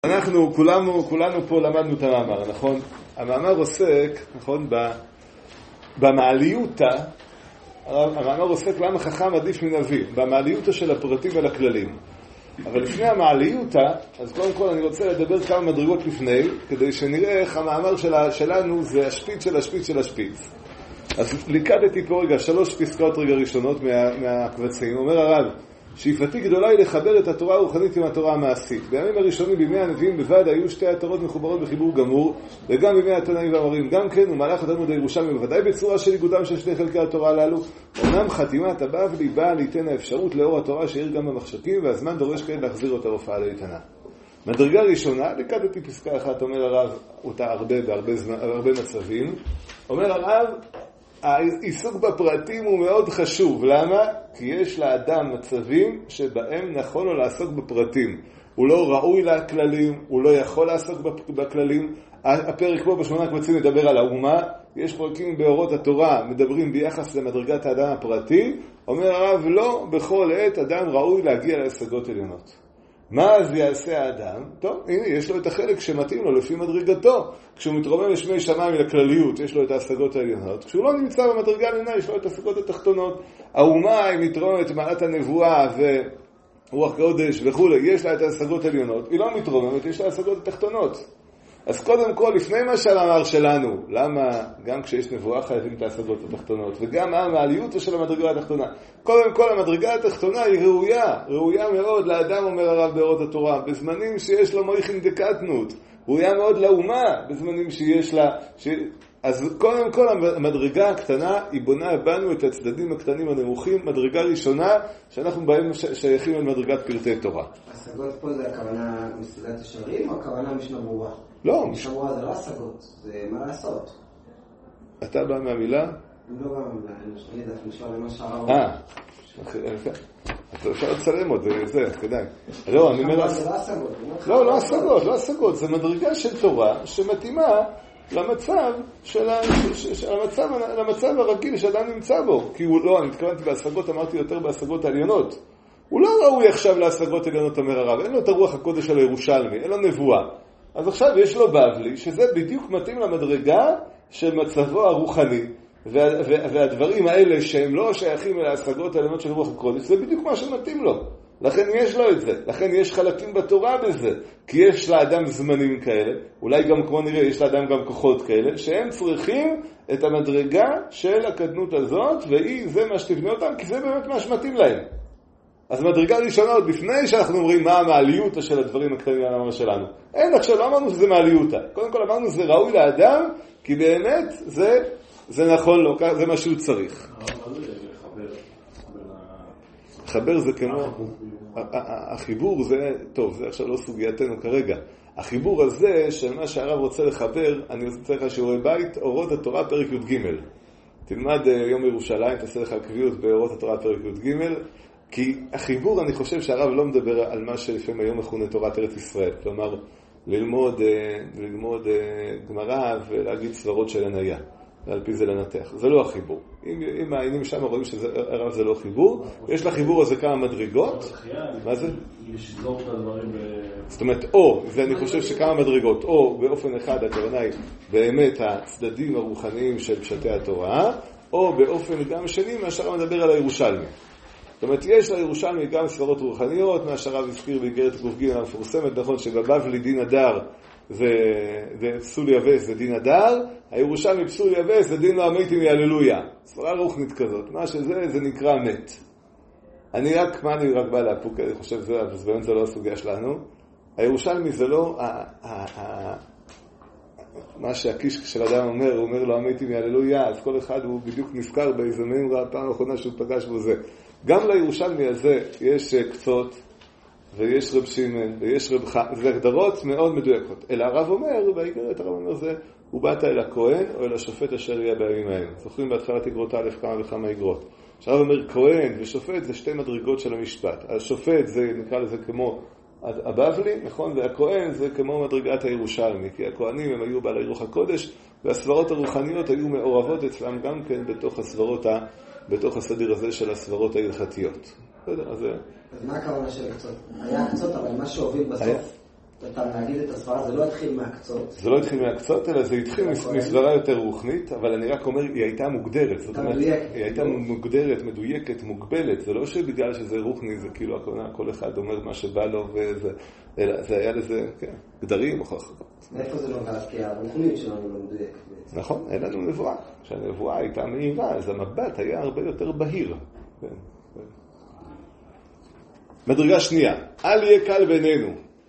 אנחנו כולנו פה למדנו את המאמר, נכון? המאמר עוסק, נכון, במעליותא, המאמר עוסק למה חכם עדיף מנביא, במעליותא של הפרטים ולכללים. אבל לפני המעליותא, אז קודם כל אני רוצה לדבר כמה מדרגות לפני, כדי שנראה איך המאמר שלנו זה השפיץ של השפיץ של השפיץ. אז ליקדתי פה רגע 3 פסקאות רגע ראשונות מהקבצים. אומר הרב, שאיפתי גדולה היא לחבר את התורה הרוחנית עם התורה המעשית. בימים הראשונים בימי הנביאים בוודאי היו שתי התורות מחוברות בחיבור גמור, וגם בימי התנאים והאמרים גם כן, ומהלך התלמוד הירושלמי בוודאי בצורה של איגודם של שני חלקי התורה הללו. אומנם חתימת הבבלי באה ליתן האפשרות לאור התורה שיעיר גם במחשכים, והזמן דורש כעת להחזיר אותה רופאה לאיתנה. מדרגה ראשונה, לקדתי פסקה אחת, אומר הרב אותה בהרבה מצבים. אומר הרב, העיסוק בפרטים הוא מאוד חשוב. למה? כי יש לאדם מצבים שבהם נכון לו לעסוק בפרטים. הוא לא ראוי לכללים, הוא לא יכול לעסוק בכללים. הפרק פה ב8 קבצים מדבר על האומה. יש פרקים באורות התורה מדברים ביחס למדרגת האדם הפרטי. אומר הרב, לא בכל עת אדם ראוי להגיע להשגות עליונות. מה אז יעשה האדם? טוב, הנה, יש לו את החלק שמתאים לו לפי מדרגתו. כשהוא מתרומם לשמי שמיים לכלליות, יש לו את ההשגות העליונות. כשהוא לא נמצא במדרגה העליונה, יש לו את ההשגות התחתונות. האומה היא מתרוממת מעלת הנבואה ורוח קודש וכו', יש לה את ההשגות העליונות. היא לא מתרוממת, יש לה ההשגות התחתונות. אז קודם כל, לפני מה שהמאמר שלנו, למה גם כשיש נבואה חייבים את ההשגות התחתונות, וגם המעליות של המדרגה התחתונה. קודם כל, המדרגה התחתונה היא ראויה מאוד לאדם, אומר הרב באורות התורה, בזמנים שיש לו מויכין דקטנות, ראויה מאוד לאומה, בזמנים שיש לה... אז קודם כל, המדרגה הקטנה היא בונה בנו את הצדדים הקטנים הנמוכים, מדרגה ראשונה שאנחנו בהם שייכים על מדרגת פרטי תורה. השגות פה זה הכוונה מסוגת השערים או הכוונה משנה ברורה? לא. משנה ברורה זה לא השגות, זה מה לעשות. אתה בא מהמילה? לא בא מהמילה, אני יודעת, נשאר למה שהרב... אתה אפשר לצלם עוד, זה, כדאי. לא, אני אומר... זה לא השגות. לא השגות, זה מדרגה של תורה שמתאימה למצב למצב הרגיל שאדם נמצא בו. כי הוא לא, אני התכוונתי בהשגות, אמרתי יותר בהשגות העליונות. הוא לא ראוי עכשיו להשגות עליונות, אומר הרב. אין לו את הרוח הקודש של הירושלמי, אין לו נבואה. אז עכשיו יש לו בבלי, שזה בדיוק מתאים למדרגה של מצבו הרוחני. והדברים האלה שהם לא שייכים אל ההשגות העליונות של רוח הקודש, זה בדיוק מה שמתאים לו. לכן יש לו את זה. לכן יש חלקים בתורה בזה. כי יש לאדם זמנים כאלה, אולי גם כמו נראה, יש לאדם גם כוחות כאלה, שהם צריכים את המדרגה של הקדנות הזאת, זה מה שתבנה אותם, כי זה באמת מה שמתאים להם. אז מדרגה ראשונה עוד לפני שאנחנו אומרים מה המעליותא של הדברים הקטנים על המאמר שלנו. אין, עכשיו לא אמרנו שזה מעליותא. קודם כל אמרנו זה ראוי לאדם, כי באמת זה נכון לו, זה מה שהוא צריך. חבר זה כמו... החיבור זה, טוב, זה עכשיו לא סוגייתנו כרגע. החיבור הזה של מה שהרב רוצה לחבר, אני רוצה לך שיעורי בית, אורות התורה פרק י"ג. תלמד יום ירושלים, תעשה לך קביעות באורות התורה פרק י"ג, כי החיבור, אני חושב שהרב לא מדבר על מה שלפעמים היום מכונה תורת ארץ ישראל. כלומר, ללמוד גמרא ולהגיד סברות של הניה. ועל פי זה לנתח. זה לא החיבור. אם מעיינים שם רואים שהרב זה לא חיבור. יש לחיבור הזה כמה מדרגות. מה זה? לשזור את הדברים זאת אומרת, זה אני חושב שכמה מדרגות. או באופן אחד, הכוונה היא באמת הצדדים הרוחניים של פשטי התורה, או באופן גם שני, מה שהרב מדבר על הירושלמי. זאת אומרת, יש לירושלמי גם סברות רוחניות, מה שהרב הזכיר באיגרת ק"ג המפורסמת, נכון שבבבלי דין הדר ופסול יבש זה דין הדר, הירושלמי פסול יבש זה דין לא המתים יהללויה. סברה רוחנית כזאת, מה שזה זה נקרא מת. אני רק בא להפוק, אני חושב אז באמת זה לא הסוגיה שלנו. הירושלמי זה לא מה שהקיש של אדם אומר, הוא אומר לו המתים יהללויה, אז כל אחד הוא בדיוק נזכר באיזה מימרה הפעם האחרונה שהוא פגש בו זה. גם לירושלמי הזה יש קצות, ויש רב שמעון, ויש רב חיים, זה הגדרות מאוד מדויקות. אלא הרב אומר, באיגרת הרב אומר זה, הוא באת אל הכהן או אל השופט אשר יהיה בימים ההם. זוכרים בהתחלת איגרות א' כמה וכמה איגרות. שהרב אומר, כהן ושופט זה שתי מדרגות של המשפט. השופט זה נקרא לזה כמו הבבלי, נכון? והכהן זה כמו מדרגת הירושלמי, כי הכהנים הם היו בעלי רוח הקודש, והסברות הרוחניות היו מעורבות אצלם גם כן בתוך הסדר הזה של הסברות ההלכתיות. אז מה הכוונה של הקצות? היה הקצות, אבל מה שהוביל בסוף? אתה להגיד את הסברה, זה לא התחיל מהקצות. זה לא התחיל מהקצות, אלא זה התחיל מסברה יותר רוחנית, אבל אני רק אומר, היא הייתה מוגדרת. זאת אומרת, היא הייתה מוגדרת, מדויקת, מוגבלת. זה לא שבגלל שזה רוחני, זה כאילו כל אחד אומר מה שבא לו, זה היה לזה, כן, גדרים או חכות. מאיפה זה נובע? כי הרוחנית שלנו לא מדויקת בעצם. נכון, אין לנו נבואה. כשהנבואה הייתה מהירה, אז המבט היה הרבה יותר בהיר. מדרגה שנייה, אל יהיה קל בינינו.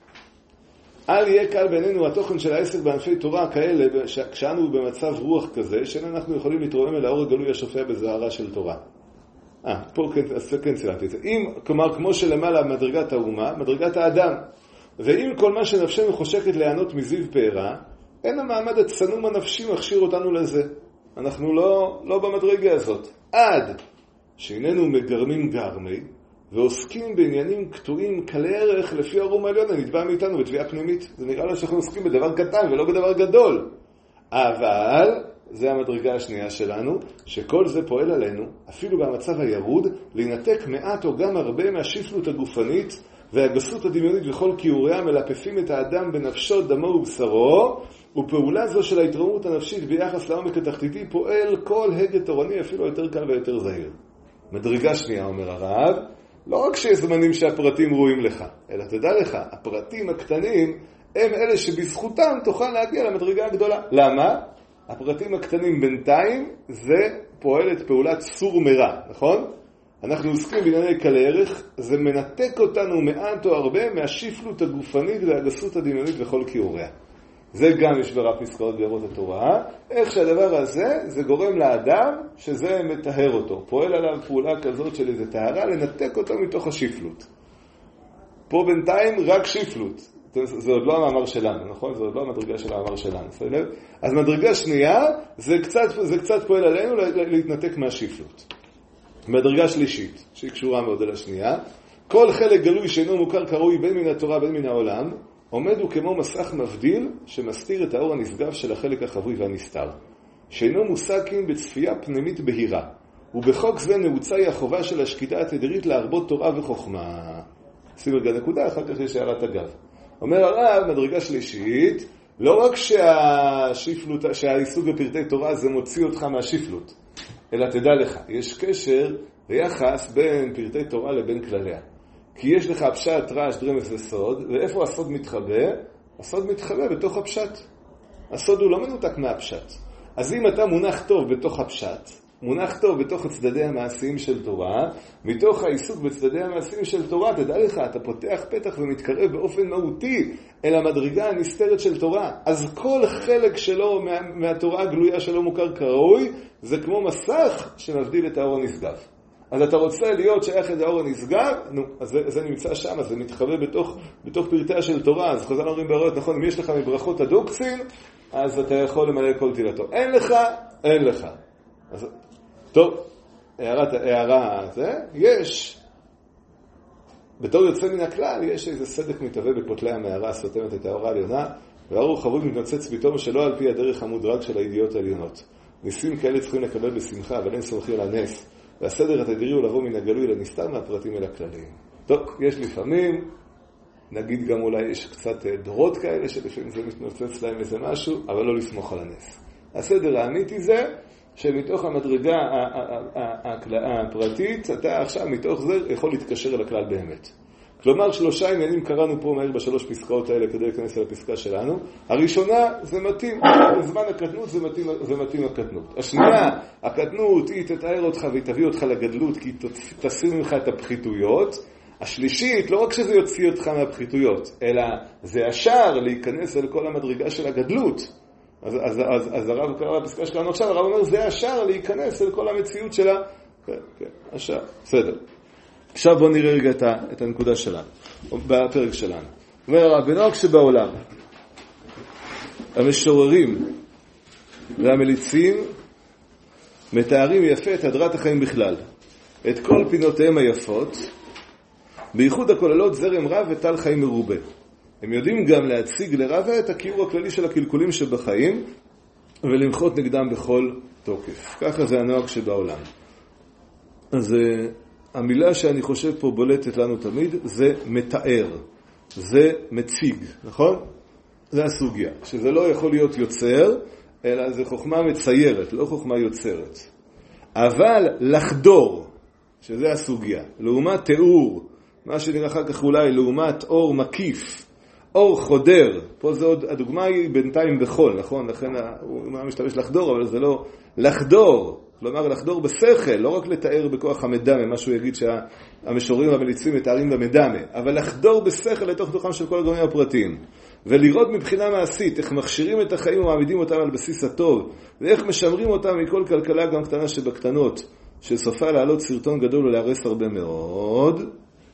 אל יהיה קל בינינו התוכן של העסק בענפי תורה כאלה, כשאנו במצב רוח כזה, שאין אנחנו יכולים להתרומם אל האור הגלוי השופע בזוהרה של תורה. פה כן צילמתי את זה. כלומר, כמו שלמעלה מדרגת האומה, מדרגת האדם. ואם כל מה שנפשנו חושקת להיענות מזיו פערה, אין המעמד הצנום הנפשי מכשיר אותנו לזה. אנחנו לא במדרגה הזאת. עד שאיננו מגרמים גרמי, ועוסקים בעניינים קטועים קלי ערך לפי הרום העליון הנתבע מאיתנו בתביעה פנימית. זה נראה לו שאנחנו עוסקים בדבר קטן ולא בדבר גדול. אבל זה המדרגה השנייה שלנו, שכל זה פועל עלינו, אפילו במצב הירוד, להינתק מעט או גם הרבה מהשפלות הגופנית והגסות הדמיונית וכל כיוריה מלפפים את האדם בנפשו, דמו ובשרו, ופעולה זו של ההתרוממות הנפשית ביחס לעומק התחתיתי פועל כל הגה תורני אפילו יותר קל ויותר זהיר. מדרגה שנייה, אומר הרב, לא רק שיש זמנים שהפרטים רואים לך, אלא תדע לך, הפרטים הקטנים הם אלה שבזכותם תוכל להגיע למדרגה הגדולה. למה? הפרטים הקטנים בינתיים זה פועלת פעולת סור מרע, נכון? אנחנו עוסקים בענייני קלי ערך, זה מנתק אותנו מעט או הרבה מהשפלות הגופנית והגסות הדמיונית וכל כיוריה. זה גם יש ברב פסקאות באמות התורה, איך שהדבר הזה, זה גורם לאדם שזה מטהר אותו. פועל עליו פעולה כזאת של איזה טהרה, לנתק אותו מתוך השפלות. פה בינתיים רק שפלות. זה עוד לא המאמר שלנו, נכון? זה עוד לא המדרגה של המאמר שלנו. אז מדרגה שנייה, זה קצת פועל עלינו להתנתק מהשפלות. מדרגה שלישית, שהיא קשורה מאוד על השנייה, כל חלק גלוי שאינו מוכר קרוי בין מן התורה בין מן העולם, עומד הוא כמו מסך מבדיל שמסתיר את האור הנשגב של החלק החבוי והנסתר, שאינו מושגים בצפייה פנימית בהירה, ובחוק זה נעוצה היא החובה של השקידה התדרית להרבות תורה וחוכמה. שימו רגע נקודה, אחר כך יש הערת אגב. אומר הרב, מדרגה שלישית, לא רק שהעיסוק בפרטי תורה זה מוציא אותך מהשפלות, אלא תדע לך, יש קשר ויחס בין פרטי תורה לבין כלליה. כי יש לך פשט, רעש, דרמז וסוד, ואיפה הסוד מתחבא? הסוד מתחבא בתוך הפשט. הסוד הוא לא מנותק מהפשט. אז אם אתה מונח טוב בתוך הפשט, מונח טוב בתוך הצדדי המעשיים של תורה, מתוך העיסוק בצדדי המעשיים של תורה, תדע לך, אתה פותח פתח ומתקרב באופן מהותי אל המדרגה הנסתרת של תורה. אז כל חלק שלו מהתורה הגלויה שלו מוכר כראוי, זה כמו מסך שמבדיל את האור הנשגב. אז אתה רוצה להיות שייך את האור הנשגב, אז זה נמצא שם, אז זה מתחבא בתוך פרטיה של תורה. אז חז"ל אומרים בהראות, נכון, אם יש לך מברכות הדוקצין, אז אתה יכול למלא כל תהילתו. אין לך, אין לך. אז, טוב, הערה זה, יש, בתור יוצא מן הכלל, יש איזה סדק מתהווה בפותלי המערה הסותמת את האורה העליונה, והאור חבוי מתנוצץ פתאום שלא על פי הדרך המודרג של הידיעות העליונות. ניסים כאלה צריכים לקבל בשמחה, אבל אין סומכים על הנס. והסדר התדירי הוא לבוא מן הגלוי לנסתר מהפרטים אל הכלליים. טוב, יש לפעמים, נגיד גם אולי יש קצת דורות כאלה שלפעמים זה מתנוצץ להם איזה משהו, אבל לא לסמוך על הנס. הסדר האמיתי זה שמתוך המדרגה הפרטית, אתה עכשיו מתוך זה יכול להתקשר אל הכלל באמת. כלומר, 3 עניינים קראנו פה מהר ב3 פסקאות האלה כדי להיכנס אל הפסקה שלנו. הראשונה, זה מתאים, בזמן הקטנות זה מתאים הקטנות. השנייה, הקטנות היא תתאר אותך והיא תביא אותך לגדלות כי תסיר ממך את הפחיתויות. השלישית, לא רק שזה יוציא אותך מהפחיתויות, אלא זה השער להיכנס אל כל המדרגה של הגדלות. אז הרב קרא בפסקה שלנו עכשיו, הרב אומר, זה השער להיכנס אל כל המציאות שלה. כן, השער, בסדר. עכשיו בואו נראה רגע את הנקודה שלנו, בפרק שלנו. אומר הרב, בנוהג שבעולם, המשוררים והמליצים מתארים יפה את הדרת החיים בכלל, את כל פינותיהם היפות, בייחוד הכוללות זרם רב וטל חיים מרובה. הם יודעים גם להציג לרבה את הכיעור הכללי של הקלקולים שבחיים, ולמחות נגדם בכל תוקף. ככה זה הנוהג שבעולם. אז המילה שאני חושב פה בולטת לנו תמיד זה מתאר. זה מציג, נכון? זה הסוגיה, שזה לא יכול להיות יוצר, אלא זה חוכמה מציירת, לא חוכמה יוצרת. אבל לחדור, שזה הסוגיה, לעומת תיאור, מה שנראה אחר כך אולי לעומת אור מקיף, אור חודר, פה זה עוד, הדוגמה היא בינתיים בחול, נכון? לכן הוא משתמש לחדור, אבל זה לא לחדור, כלומר לחדור בשכל, לא רק לתאר בכוח המדמה, מה שהוא יגיד שהמשוררים והמליצים מתארים במדמה, אבל לחדור בשכל לתוך תוכם של כל הגורמים הפרטיים, ולראות מבחינה מעשית איך מכשירים את החיים ומעמידים אותם על בסיס הטוב, ואיך משמרים אותם מכל כלכלה גם קטנה שבקטנות, שסופה לעלות סרטון גדול ולהרס הרבה מאוד,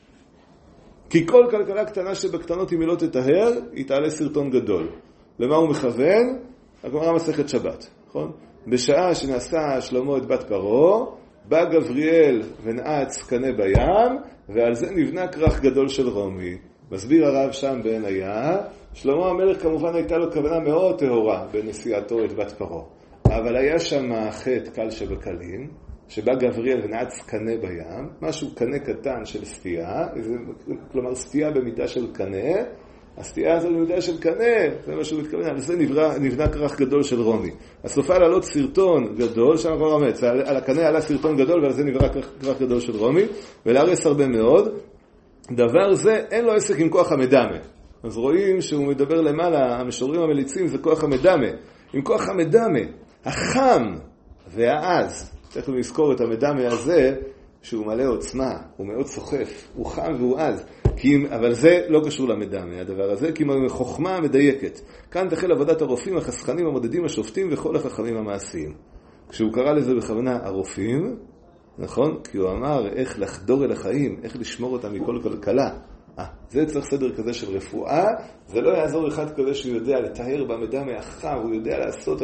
כי כל כלכלה קטנה שבקטנות אם היא לא תטהר, היא תעלה סרטון גדול. למה הוא מכוון? הגמרא מסכת שבת, נכון? בשעה שנעשה שלמה את בת פרעה, בא גבריאל ונעץ קנה בים, ועל זה נבנה כרך גדול של רומי. מסביר הרב שם בעין היה, שלמה המלך כמובן הייתה לו כוונה מאוד טהורה בנשיאתו את בת פרעה. אבל היה שם חטא קל שבקלים, שבא גבריאל ונעץ קנה בים, משהו קנה קטן של סטייה, כלומר סטייה במידה של קנה, הסטייה הזו במידה של קנה, זה מה שהוא מתכוון, על זה נבנה כרך גדול של רומי. הסופה לעלות סרטון גדול, שם כבר אמץ, על הקנה עלה סרטון גדול ועל זה נבנה כרך גדול של רומי, ולהרס הרבה מאוד. דבר זה אין לו עסק עם כוח המדמה. אז רואים שהוא מדבר למעלה, המשוררים המליצים זה כוח המדמה. עם כוח המדמה, החם והעז, צריך לזכור את המדמה הזה, שהוא מלא עוצמה, הוא מאוד סוחף, הוא חם והוא עז. אבל זה לא קשור למדמה, הדבר הזה, כי הוא חוכמה מדויקת. כאן תחל עבודת הרופאים, החסכנים, המודדים, השופטים וכל החכמים המעשיים. כשהוא קרא לזה בכוונה הרופאים, נכון? כי הוא אמר איך לחדור אל החיים, איך לשמור אותם מכל כלכלה. זה צריך סדר כזה של רפואה, זה לא יעזור אחד כזה שהוא יודע לתאר במדמה החם, הוא יודע לעשות,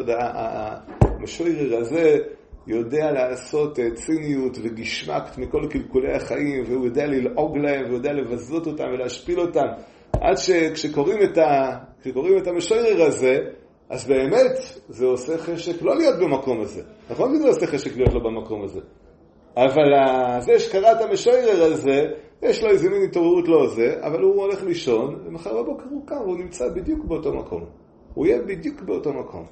המשורר הזה יודע לעשות ציניות וגשמקת מכל קלקולי החיים, והוא יודע ללעוג להם, והוא יודע לבזות אותם ולהשפיל אותם, עד שכשקוראים את המשורר הזה, אז באמת זה עושה חשק לא להיות במקום הזה. נכון? זה עושה חשק להיות לא במקום הזה. אבל זה שקרא את המשורר הזה, יש לו איזה מין התעוררות לא זה, אבל הוא הולך לישון, ומחר בבוקר הוא קם, והוא נמצא בדיוק באותו מקום. הוא יהיה בדיוק באותו מקום.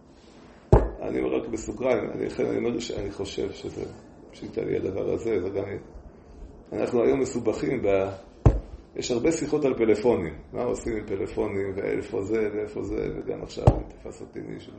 אני אומר רק בסוגריים, אני חושב שזה פשיטה לי הדבר הזה, וגם אנחנו היום מסובכים יש הרבה שיחות על פלאפונים. מה עושים עם פלאפונים, ואיפה זה, ואיפה זה, וגם עכשיו תפס אותי מישהו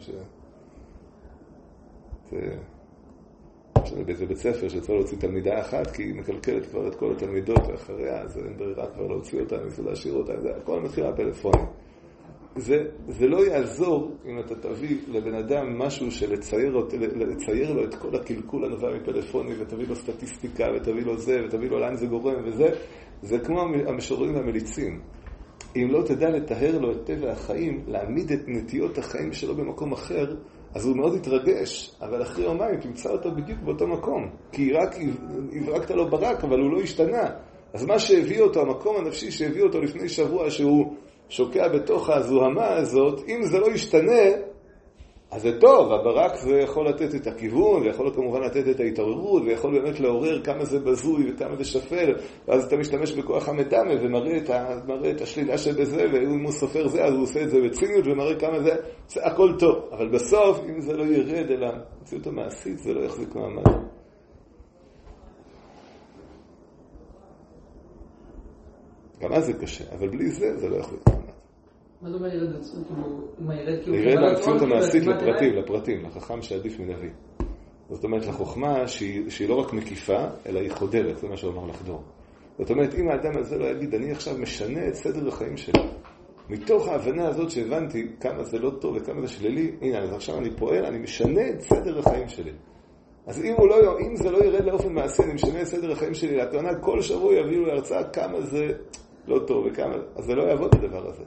זה בית ספר שצריך להוציא תלמידה אחת, כי היא מקלקלת כבר את כל התלמידות, ואחריה אז אין ברירה כבר להוציא אותה, ניסו להשאיר אותה, הכל מתחיל מהפלאפונים. זה לא יעזור אם אתה תביא לבן אדם משהו לצייר לו את כל הקלקול הנובע מפלאפונים, ותביא לו סטטיסטיקה, ותביא לו זה, ותביא לו לאן זה גורם וזה. זה כמו המשוררים והמליצים. אם לא תדע לתאר לו את טבע החיים, להעמיד את נטיות החיים שלו במקום אחר, אז הוא מאוד יתרגש, אבל אחרי יומיים תמצא אותו בדיוק באותו מקום. כי רק הברקת לו ברק, אבל הוא לא השתנה. אז מה שהביא אותו, המקום הנפשי שהביא אותו לפני שבוע, שהוא שוקע בתוך הזוהמה הזאת, אם זה לא ישתנה, אז זה טוב. הברק זה יכול לתת את הכיוון, ויכול כמובן לתת את ההתעוררות, ויכול באמת לעורר כמה זה בזוי וכמה זה שפל, ואז אתה משתמש בכוח המדמה ומראה את השלילה שבזה, ואם הוא סופר זה, אז הוא עושה את זה בציניות ומראה כמה זה הכל טוב. אבל בסוף, אם זה לא ירד אלא המציאות המעשית, זה לא יחזיק מעמד. גם אז זה קשה, אבל בלי זה, זה לא יחזיק מעמד. מה זה אומר ירד במציאות? ירד במציאות המעשית לפרטים, לחכם שעדיף מנביא. זאת אומרת, לחוכמה שהיא לא רק מקיפה, אלא היא חודרת, זה מה שאומר לחדור. זאת אומרת, אם האדם הזה לא יגיד, אני עכשיו משנה את סדר החיים שלי, מתוך ההבנה הזאת שהבנתי כמה זה לא טוב וכמה זה שלילי, הנה, אז עכשיו אני פועל, אני משנה את סדר החיים שלי. אז אם זה לא ירד לאופן מעשי, אני משנה את סדר החיים שלי, להתרנה כל שבוע יביאו להרצאה כמה זה לא טוב וכמה, אז זה לא יעבוד הדבר הזה.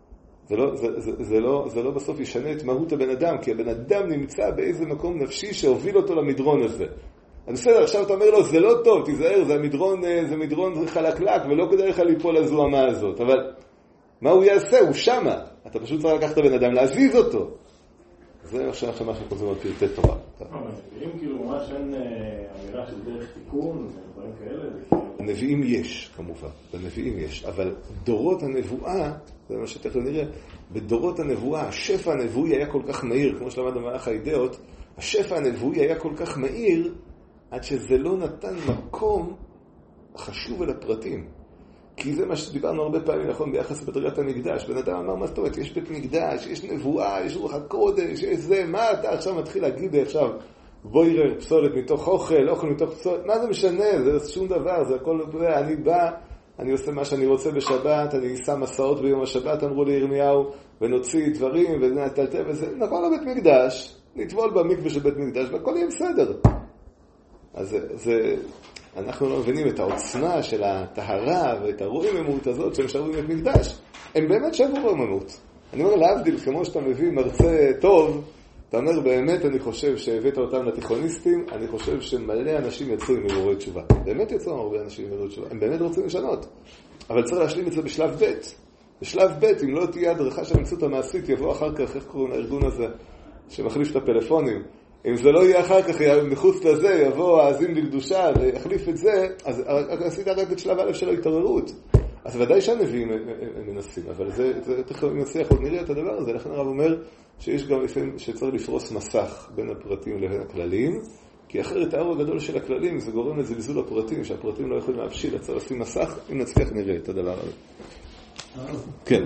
זה לא בסוף ישנה את מהות הבן אדם, כי הבן אדם נמצא באיזה מקום נפשי שהוביל אותו למדרון הזה. אז בסדר, עכשיו אתה אומר לו, זה לא טוב, תיזהר, זה מדרון חלקלק, ולא כדאי לך ליפול לזוהמה הזאת. אבל מה הוא יעשה? הוא שמה. אתה פשוט צריך לקחת את הבן אדם, להזיז אותו. זה עכשיו מה שאנחנו חוזרים על פרטי תורה. אם כאילו ממש אין אמירה של דרך תיקון, דברים כאלה? הנביאים יש, כמובן, בנביאים יש, אבל דורות הנבואה, זה מה שתכף נראה, בדורות הנבואה, השפע הנבואי היה כל כך מהיר, כמו שלמד במהלך האידאות, השפע הנבואי היה כל כך מהיר, עד שזה לא נתן מקום חשוב אל הפרטים. כי זה מה שדיברנו הרבה פעמים, נכון, ביחס בדרגת המקדש. בן אדם אמר, מה זאת אומרת, יש בית מקדש, יש נבואה, יש רוח הקודש, יש זה, מה אתה עכשיו מתחיל להגיד לי עכשיו, בוירר, פסולת מתוך אוכל, אוכל מתוך פסולת, מה זה משנה? זה שום דבר, זה הכל, אני בא, אני עושה מה שאני רוצה בשבת, אני שם מסעות ביום השבת, אמרו לי ירמיהו, ונוציא דברים, ונטלטל וזה, נכון לבית מקדש, נטבול במקווה של בית מקדש, והכל יהיה בסדר. אז אנחנו לא מבינים את העוצמה של הטהרה ואת הרוממות הזאת שהם שרו בבית מקדש. הם באמת שרו רוממות. אני אומר להבדיל, כמו שאתה מביא מרצה טוב, אתה אומר באמת אני חושב שהבאת אותם לתיכוניסטים, אני חושב שמלא אנשים יצאו עם עוררי תשובה. באמת יצאו הרבה אנשים עם עוררי תשובה. הם באמת רוצים לשנות. אבל צריך להשלים את זה בשלב ב'. בשלב ב', אם לא תהיה הדרכה של המציאות המעשית, יבוא אחר כך, איך קוראים לארגון הזה, שמחליף את הפלאפונים. אם זה לא יהיה אחר כך, מחוץ לזה, יבוא האזין לקדושה ויחליף את זה, אז עשית רק את שלב א' של ההתעוררות. אז ודאי שהנביאים מנסים, אבל זה תכף נצליח עוד נראה את הדבר הזה. לכן הרב אומר שיש גם לפעמים שצריך לפרוס מסך בין הפרטים לבין הכללים, כי אחרת האור הגדול של הכללים זה גורם לזלזול הפרטים, שהפרטים לא יכולים להבשיל, צריך לשים מסך, אם נצליח נראה את הדבר הזה. כן.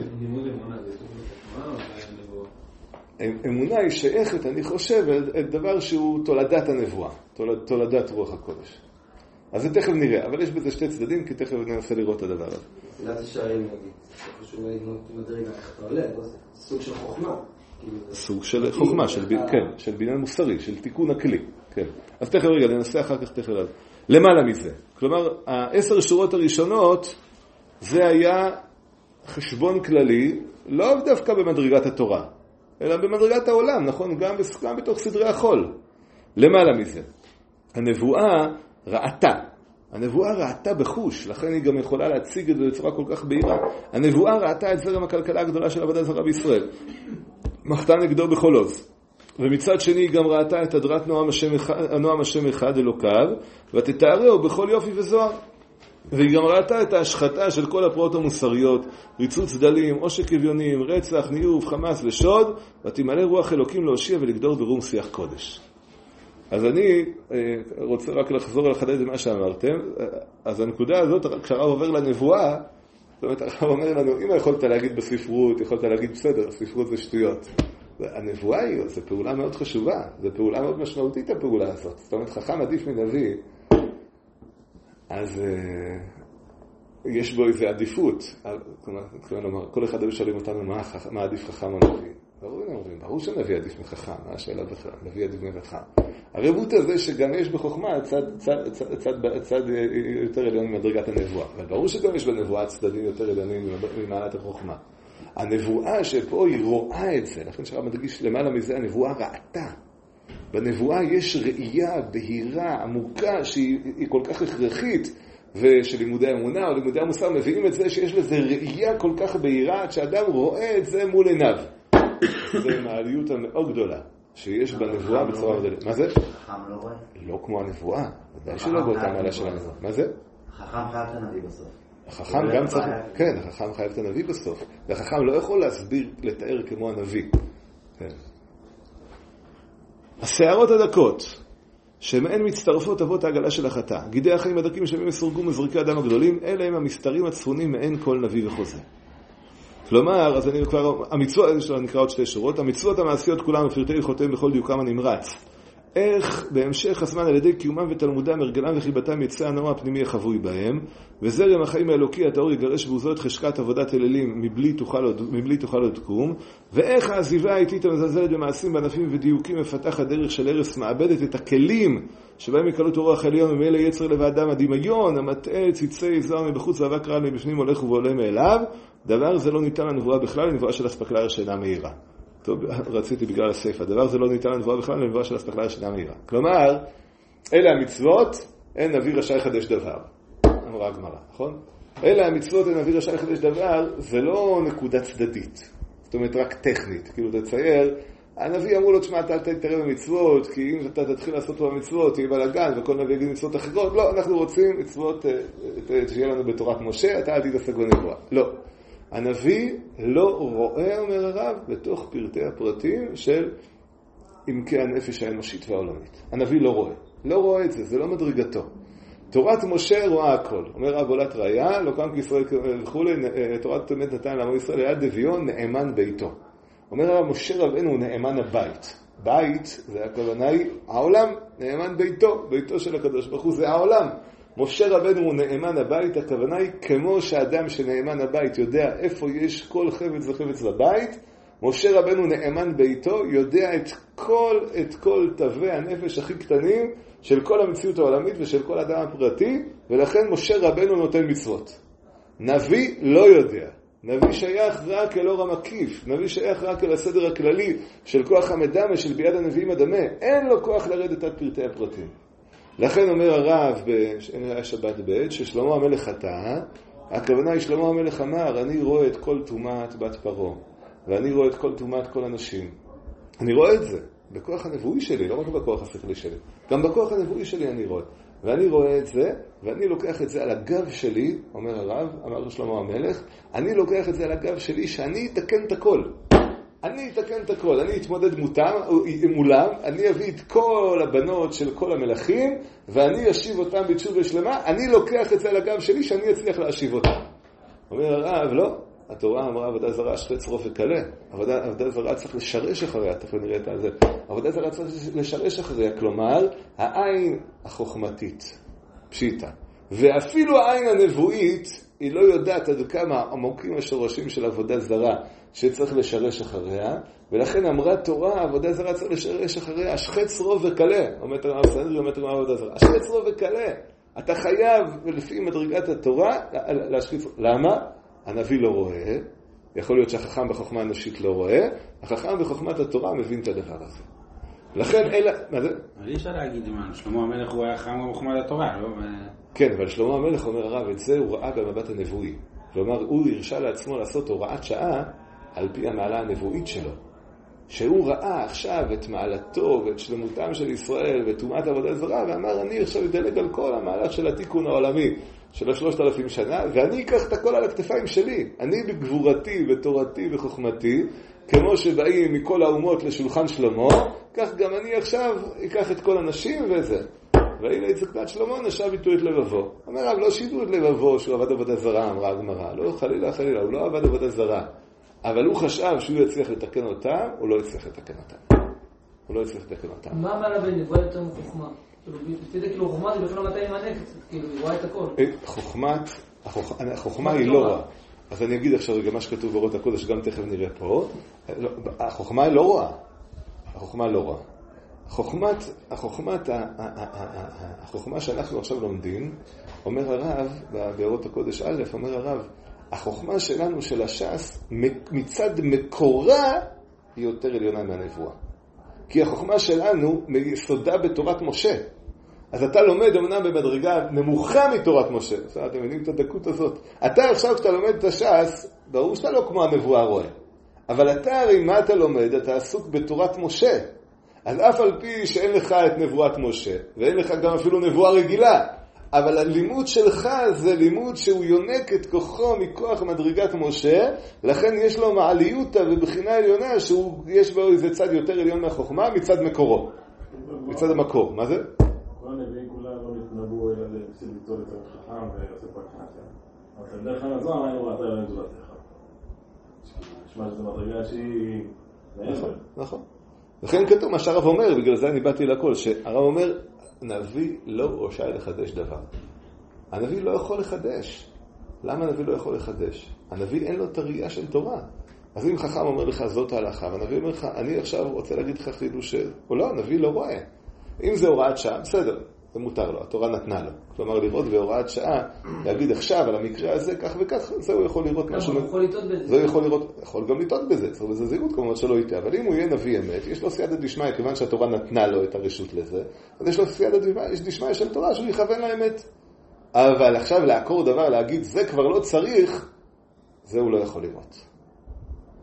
אמונה היא שייכת, אני חושב, את דבר שהוא תולדת הנבואה, תולדת רוח הקודש. אז זה תכף נראה, אבל יש בזה שתי צדדים, כי תכף ננסה לראות את הדבר הזה. מסילת השערים, נגיד, זה חשוב מדרג איך אתה עולה, זה סוג של חוכמה. סוג של חוכמה, של בניין מוסרי, של תיקון הכלי. כן. אז תכף רגע, ננסה אחר כך תכף. למעלה מזה. כלומר, 10 שורות הראשונות, זה היה חשבון כללי, לא דווקא במדרגת התורה, אלא במדרגת העולם, נכון? גם בתוך סדרי החול. למעלה מזה. הנבואה ראתה. הנבואה ראתה בחוש, לכן היא גם יכולה להציג את זה בצורה כל כך בהירה. הנבואה ראתה את זרם הכלכלה הגדולה של עבודה זרה בישראל. מחתה נגדו בכל עוז. ומצד שני היא גם ראתה את הדרת נועם השם אחד אלוקיו, ותתארהו בכל יופי וזוהר. והיא גם ראתה את ההשחתה של כל הפרעות המוסריות, ריצוץ דלים, עושק אביונים, רצח, ניאוף, חמאס ושוד, ותמלא רוח אלוקים להושיע ולגדור ברום שיח קודש. אז אני רוצה רק לחזור לחדד מה שאמרתם. אז הנקודה הזאת, כשהרב עובר לנבואה, זאת אומרת, הרב אומר לנו, אם יכולת להגיד בספרות, יכולת להגיד בסדר, ספרות זה שטויות. הנבואה היא, זו פעולה מאוד חשובה, זו פעולה מאוד משמעותית הפעולה הזאת. זאת אומרת, חכם עדיף מנביא, אז יש בו איזו עדיפות. כלומר, כל אחד היו שואלים אותנו מה עדיף חכם או נביא. ברור שנביא עדיף מחכם, מה השאלה בכלל? נביא עדיף מחכם. הרבות הזה שגם יש בחוכמה צד יותר עליון ממדרגת הנבואה. אבל ברור שגם יש בנבואה צדדים יותר עליונים ממעלת החוכמה. הנבואה שפה היא רואה את זה, לכן שהרב מדגיש למעלה מזה, הנבואה ראתה. בנבואה יש ראייה בהירה, עמוקה, שהיא כל כך הכרחית, ושלימודי האמונה או לימודי המוסר מביאים את זה שיש לזה ראייה כל כך בהירה, עד שאדם רואה את זה מול עיניו. זה מעליות המאוד גדולה, שיש בנבואה בצורה גדולה. מה זה? חכם לא רואה? לא כמו הנבואה, ודאי שלא באותה מעלה של הנבואה. מה זה? החכם חייב את הנביא בסוף. החכם גם צריך, כן, החכם חייב את הנביא בסוף. והחכם לא יכול להסביר, לתאר כמו הנביא. כן. השערות הדקות, שמהן מצטרפות אבות העגלה של החטא, גידי החיים הדקים שמהם יסורגו מזריקי אדם הגדולים, אלה הם המסתרים הצפונים מעין כל נביא וחוזה. כלומר, אז אני כבר, המצוות, נקרא עוד 2 שורות, המצוות המעשיות כולם ופרטי הלכותיהם בכל דיוקם הנמרץ. איך בהמשך הזמן על ידי קיומם ותלמודם, הרגלם וחיבתם יצא הנורא הפנימי החבוי בהם, וזרם החיים האלוקי התאור יגרש ועוזו את חשקת עבודת אלילים מבלי תוכל עוד קום, ואיך העזיבה האיטית המזלזלת במעשים בענפים ודיוקים מפתחת דרך של ערס מעבדת את הכלים שבהם יקלות רוח עליון ומאלה יצר לב האדם הדמיון המטעה ציצי זוהר מבחוץ ואבק רעל מבפנים הולך ובעולה מאליו. דבר זה לא ניתן לנבואה בכלל, לנבואה של אספקלריה שאינה מהירה. טוב, רציתי בגלל הספר. הדבר זה לא ניתן לנבואה בכלל, לנבואה של אספקלריה שאינה מהירה. כלומר, אלה המצוות, אין נביא רשאי לחדש דבר. אמרה הגמרא, נכון? אלה המצוות, אין נביא רשאי לחדש דבר, זה לא נקודה צדדית. זאת אומרת, רק טכנית. כאילו תצייר, הנביא אמרו לו, תשמע, אתה תתערב במצוות, כי אם אתה תתחיל לעשות פה במצוות, תהיה בלגן, וכל נביא יגיד מצוות אחרות. לא, אנחנו רוצים מצוות שיהיה לנו בתורת משה, אתה אל תתעסק בנבואה. לא. הנביא לא רואה, אומר הרב, בתוך פרטי הפרטים של עמקי הנפש האנושית והעולמית. הנביא לא רואה. לא רואה את זה, זה לא מדרגתו. תורת משה רואה הכל. אומר רב עולת ראיה, לא קם כישראל וכו', תורת אמת נתן לעמו ישראל, היה דביון נאמן ביתו. אומר הרב, משה רבנו הוא נאמן הבית. בית, זה הכוונה היא, העולם נאמן ביתו, ביתו של הקדוש ברוך הוא, זה העולם. משה רבנו הוא נאמן הבית, הכוונה היא כמו שאדם שנאמן הבית יודע איפה יש כל חפץ וחפץ בבית, משה רבנו נאמן ביתו, יודע את כל תווי הנפש הכי קטנים של כל המציאות העולמית ושל כל אדם הפרטי, ולכן משה רבנו נותן מצוות. נביא לא יודע. נביא שייך רק אל אור המקיף, נביא שייך רק אל הסדר הכללי של כוח המדמה, של ביד הנביאים הדמה. אין לו כוח לרדת עד פרטי הפרטים. לכן אומר הרב בשבת ב' ששלמה המלך חטא, הכוונה היא שלמה המלך אמר, אני רואה את כל תומת בת פרעה, ואני רואה את כל תומת כל אנשים. אני רואה את זה בכוח הנבואי שלי, לא רק בכוח השכלי שלי, גם בכוח הנבואי שלי אני רואה. ואני רואה את זה, ואני לוקח את זה על הגב שלי, אומר הרב, אמר שלמה המלך, אני לוקח את זה על הגב שלי שאני אתקן את הכל. אני אתקן את הכל, אני אתמודד מולם, אני אביא את כל הבנות של כל המלכים, ואני אשיב אותם בתשובה שלמה, אני לוקח את זה על הגב שלי שאני אצליח להשיב אותם. אומר הרב, לא, התורה אמרה עבודה זרה, שחץ רוף וקלה. עבודה זרה צריך לשרש אחריה, תכף נראה את זה. עבודה זרה צריך לשרש אחריה, כלומר, העין החוכמתית, פשיטה. ואפילו העין הנבואית, היא לא יודעת עד כמה עמוקים השורשים של עבודה זרה שצריך לשרש אחריה, ולכן אמרה תורה, עבודה זרה צריך לשרש אחריה, שחץ רוב וקלה. אומרת הרב סנדרי, אומרת הרב עבודה זרה, שחץ רוב וקלה. אתה חייב, לפי מדרגת התורה, להשחיץ. למה? הנביא לא רואה, יכול להיות שהחכם בחוכמה האנושית לא רואה, החכם בחוכמת התורה מבין את הדבר הזה. לכן אלא... מה זה? אבל אי אפשר להגיד, שלמה המלך הוא היה חכם בחוכמת התורה, לא? כן, אבל שלמה המלך אומר הרב, את זה הוא ראה במבט הנבואי. כלומר, הוא הרשה לעצמו לעשות הוראת שעה על פי המעלה הנבואית שלו. שהוא ראה עכשיו את מעלתו ואת שלמותם של ישראל וטומאת עבודה זרה, ואמר, אני עכשיו אדלג על כל המהלך של התיקון העולמי של 3,000 שנה, ואני אקח את הכל על הכתפיים שלי. אני בגבורתי ותורתי וחוכמתי, כמו שבאים מכל האומות לשולחן שלמה, כך גם אני עכשיו אקח את כל הנשים וזה. והנה יצחק בת שלמה נשב איתו את לבבו. אומר רב, לא שידעו את לבבו שהוא עבד עבודה זרה, אמרה הגמרא. לא, חלילה, חלילה, הוא לא עבד עבודה זרה. אבל הוא חשב שהוא יצליח לתקן אותה, הוא לא יצליח לתקן אותה. הוא לא יצליח לתקן אותה. מה מעלה בין נבואה יותר מחוכמה? תדע, כאילו, חוכמה זה בכלל מתי מענקת, כאילו, היא רואה את הכל. החוכמה היא לא רואה. אז אני אגיד עכשיו רגע מה שכתוב באורות הקודש, גם תכף נראה פה. החוכמה היא לא רואה. החוכמה לא רואה. החוכמה שאנחנו עכשיו לומדים, אומר הרב, באורות הקודש א', אומר הרב, החוכמה שלנו של הש"ס, מצד מקורה, היא יותר עליונה מהנבואה. כי החוכמה שלנו מיסודה בתורת משה. אז אתה לומד אמנם במדרגה נמוכה מתורת משה. אתם יודעים את הדקות הזאת. אתה עכשיו כשאתה לומד את הש"ס, ברור שאתה לא כמו הנבואה רואה. אבל אתה הרי מה אתה לומד? אתה עסוק בתורת משה. אז אף על פי שאין לך את נבואת משה, ואין לך גם אפילו נבואה רגילה, אבל הלימוד שלך זה לימוד שהוא יונק את כוחו מכוח מדרגת משה, לכן יש לו מעליותה ובחינה עליונה שיש בו איזה צד יותר עליון מהחוכמה מצד מקורו, מצד המקור. מה זה? כל הנביאים כולם לא נתנבאו אלא בשביל ליטול את החכם ועושה פה הקנאציה. אבל דרך הנזוהר היינו ראתה אלוהים זולתך. נשמע שזה מדרגה שהיא... נכון. לכן כתוב מה שהרב אומר, בגלל זה אני באתי לכל, שהרב אומר, נביא לא רשאי לחדש דבר. הנביא לא יכול לחדש. למה הנביא לא יכול לחדש? הנביא אין לו את הראייה של תורה. אז אם חכם אומר לך זאת ההלכה, והנביא אומר לך, אני עכשיו רוצה להגיד לך חידוש, או לא, הנביא לא רואה. אם זה הוראת שעה, בסדר, זה מותר לו, התורה נתנה לו. כלומר, לראות בהוראת שעה, להגיד עכשיו על המקרה הזה, כך וכך, זה הוא יכול לראות משהו. הוא יכול לטעות בזה. זה הוא יכול לראות, יכול גם לטעות בזה, צריך בזה זהירות כמובן שלא יטעה. אבל אם הוא יהיה נביא אמת, יש לו סייעתא דשמיא, כיוון שהתורה נתנה לו את הרשות לזה, אז יש לו סייעתא דשמיא של תורה שהוא יכוון לאמת. אבל עכשיו לעקור דבר, להגיד, זה כבר לא צריך, זה הוא לא יכול לראות.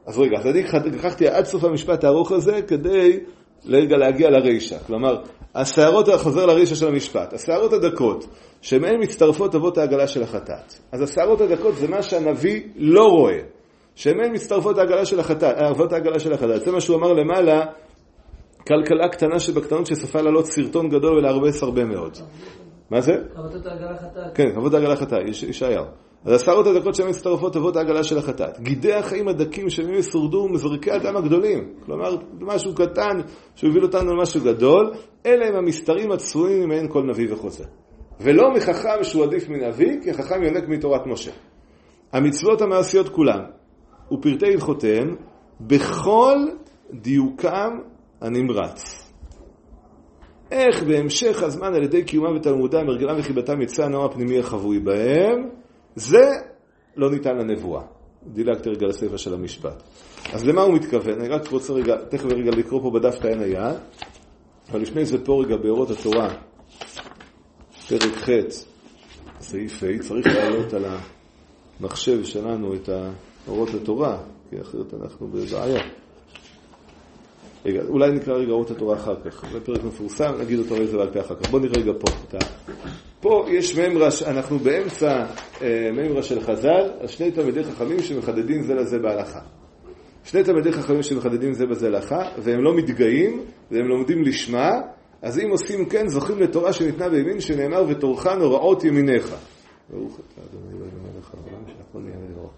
אז רגע, אז אני לקחתי עד סוף המשפט הארוך הזה כדי לרגע להגיע לרישה. כלומר, השערות, חוזר לרישה של המשפט, השערות הדקות, שמהן מצטרפות אבות העגלה של החטאת. אז השערות הדקות זה מה שהנביא לא רואה. שמהן מצטרפות אבות העגלה של החטאת. זה מה שהוא אמר למעלה, כלכלה קטנה שבקטנות שסופה לעלות סרטון גדול ולהרבס הרבה מאוד. מה זה? אבות העגלה חטאת. כן, אבות העגלה חטאת, ישעיהו. אז השערות הדקות שהן מצטרפות אבות העגלה של החטאת. גידי החיים הדקים שמהם ישורדו מזרקי הדם הגדולים. כלומר, משהו קטן שהוביל אותנו למשהו גדול, אלה הם המסתרים הצפויים ממעין כל נביא וחוזה. ולא מחכם שהוא עדיף מנביא, כי החכם יונק מתורת משה. המצוות המעשיות כולם, ופרטי הלכותיהם, בכל דיוקם הנמרץ. איך בהמשך הזמן על ידי קיומם ותלמודם, הרגלם וחיבתם יצא הנאום הפנימי החבוי בהם, זה לא ניתן לנבואה. דילגתי רגע לספר של המשפט. אז למה הוא מתכוון? אני רק רוצה תכף רגע לקרוא פה בדף כהן היה, אבל לפני זה פה רגע באורות התורה, פרק ח' סעיף ה', צריך לעלות על המחשב שלנו את אורות התורה, כי אחרת אנחנו בבעיה. רגע, אולי נקרא רגע אורות התורה אחר כך. זה פרק מפורסם, נגיד אותו איזה בעל פה אחר כך. בוא נראה רגע פה. פה יש ממרה, אנחנו באמצע ממרה של חז"ל, על שני תלמידי חכמים שמחדדים זה לזה בהלכה. שני תלמידי חכמים שמחדדים זה בזה להלכה, והם לא מתגאים, והם לומדים לשמה, אז אם עושים כן, זוכים לתורה שניתנה בימין, שנאמר, ותורך נוראות ימיניך. ברוך אתה, אדוני, לא ימינך, העולם שהכל נהיה לראות.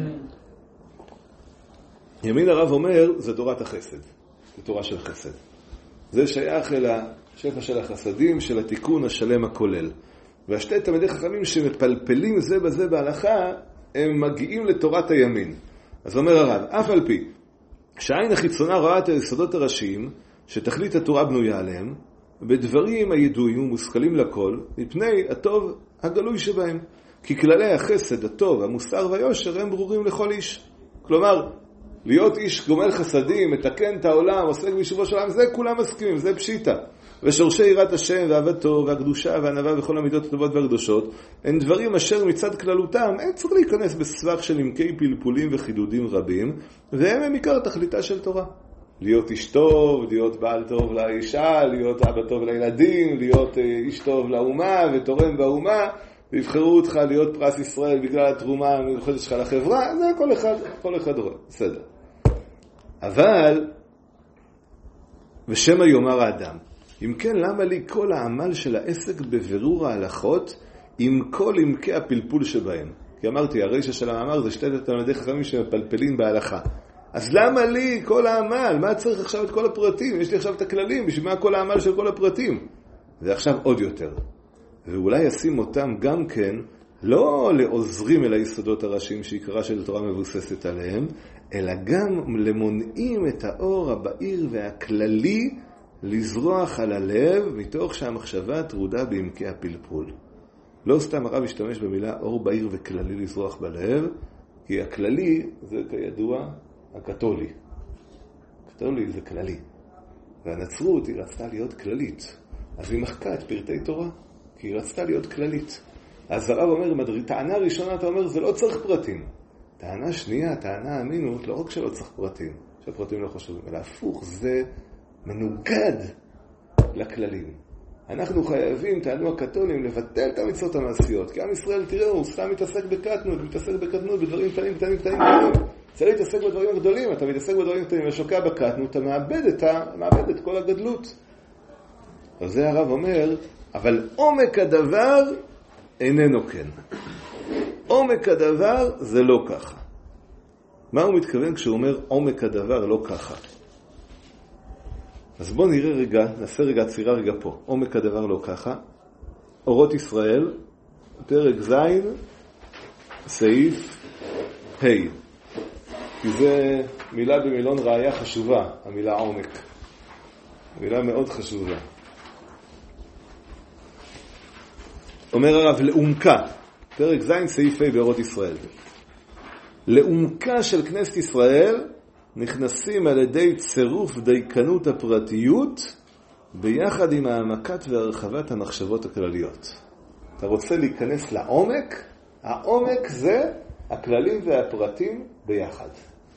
ימין הרב אומר, זה תורת החסד. זה תורה של חסד. זה שייך אל השפע של החסדים, של התיקון השלם הכולל. והשתי תלמידי חכמים שמפלפלים זה בזה בהלכה, הם מגיעים לתורת הימין. אז אומר הרב, אף על פי, שהעין החיצונה רואה את היסודות הראשיים, שתכלית התורה בנויה עליהם, בדברים הידועים ומושכלים לכל, מפני הטוב הגלוי שבהם. כי כללי החסד, הטוב, המוסר והיושר הם ברורים לכל איש. כלומר, להיות איש גומל חסדים, מתקן את העולם, עוסק בישובו של העם, זה כולם מסכימים, זה פשיטה. ושורשי יראת השם ואהבתו והקדושה והענווה וכל המידות הטובות והקדושות, הם דברים אשר מצד כללותם, אין צריך להיכנס בסבך של עמקי פלפולים וחידודים רבים, והם עיקר תכליתה של תורה. להיות איש טוב, להיות בעל טוב לאישה, להיות אבא טוב לילדים, להיות איש טוב לאומה ותורם באומה, ויבחרו אותך להיות פרס ישראל בגלל התרומה המיוחדת שלך לחברה, זה כל אחד רואה, בסדר. אבל, ושמא יאמר האדם, אם כן, למה לי כל העמל של העסק בבירור ההלכות עם כל עמקי הפלפול שבהם? כי אמרתי, הרישה של המאמר זה שתי תלמידי חכמים שמפלפלים בהלכה. אז למה לי כל העמל? מה צריך עכשיו את כל הפרטים? יש לי עכשיו את הכללים, בשביל מה כל העמל של כל הפרטים? זה עכשיו עוד יותר. ואולי ישים אותם גם כן, לא לעוזרים אל היסודות הראשיים שעיקרה של תורה מבוססת עליהם, אלא גם למונעים את האור הבהיר והכללי לזרוח על הלב, מתוך שהמחשבה טרודה בעמקי הפלפול. לא סתם הרב השתמש במילה אור בהיר וכללי לזרוח בלב, כי הכללי זה כידוע הקתולי. הקתולי זה כללי. והנצרות היא רצתה להיות כללית. אז היא מחקה את פרטי תורה, כי היא רצתה להיות כללית. אז הרב אומר, טענה ראשונה אתה אומר, זה לא צריך פרטים. טענה שנייה, טענה אמינות, לא רק שלא צריך פרטים, שהפרטים לא חשובים, אלא הפוך, זה מנוגד לכללים. אנחנו חייבים, טענו הקתולים, לבטל את המצוות המעשיות, כי עם ישראל, תראה, הוא סתם מתעסק בקטנות, בדברים קטנים. צריך להתעסק בדברים הגדולים, אתה מתעסק בדברים קטנים, ושוקע בקטנות, אתה מאבד את כל הגדלות. אז זה הרב אומר, אבל עומק הדבר איננו כן. עומק הדבר זה לא ככה. מה הוא מתכוון כשהוא אומר עומק הדבר לא ככה? אז בוא נראה רגע, נעשה רגע צירה רגע פה. עומק הדבר לא ככה. אורות ישראל, פרק ז', סעיף ה'. כי זה מילה במילון ראיה חשובה, המילה עומק. מילה מאוד חשובה. אומר הרב, לעומקה, פרק ז' סעיף ה' באורות ישראל. לעומקה של כנסת ישראל נכנסים על ידי צירוף דייקנות הפרטיות ביחד עם העמקת והרחבת המחשבות הכלליות. אתה רוצה להיכנס לעומק? העומק זה הכללים והפרטים ביחד.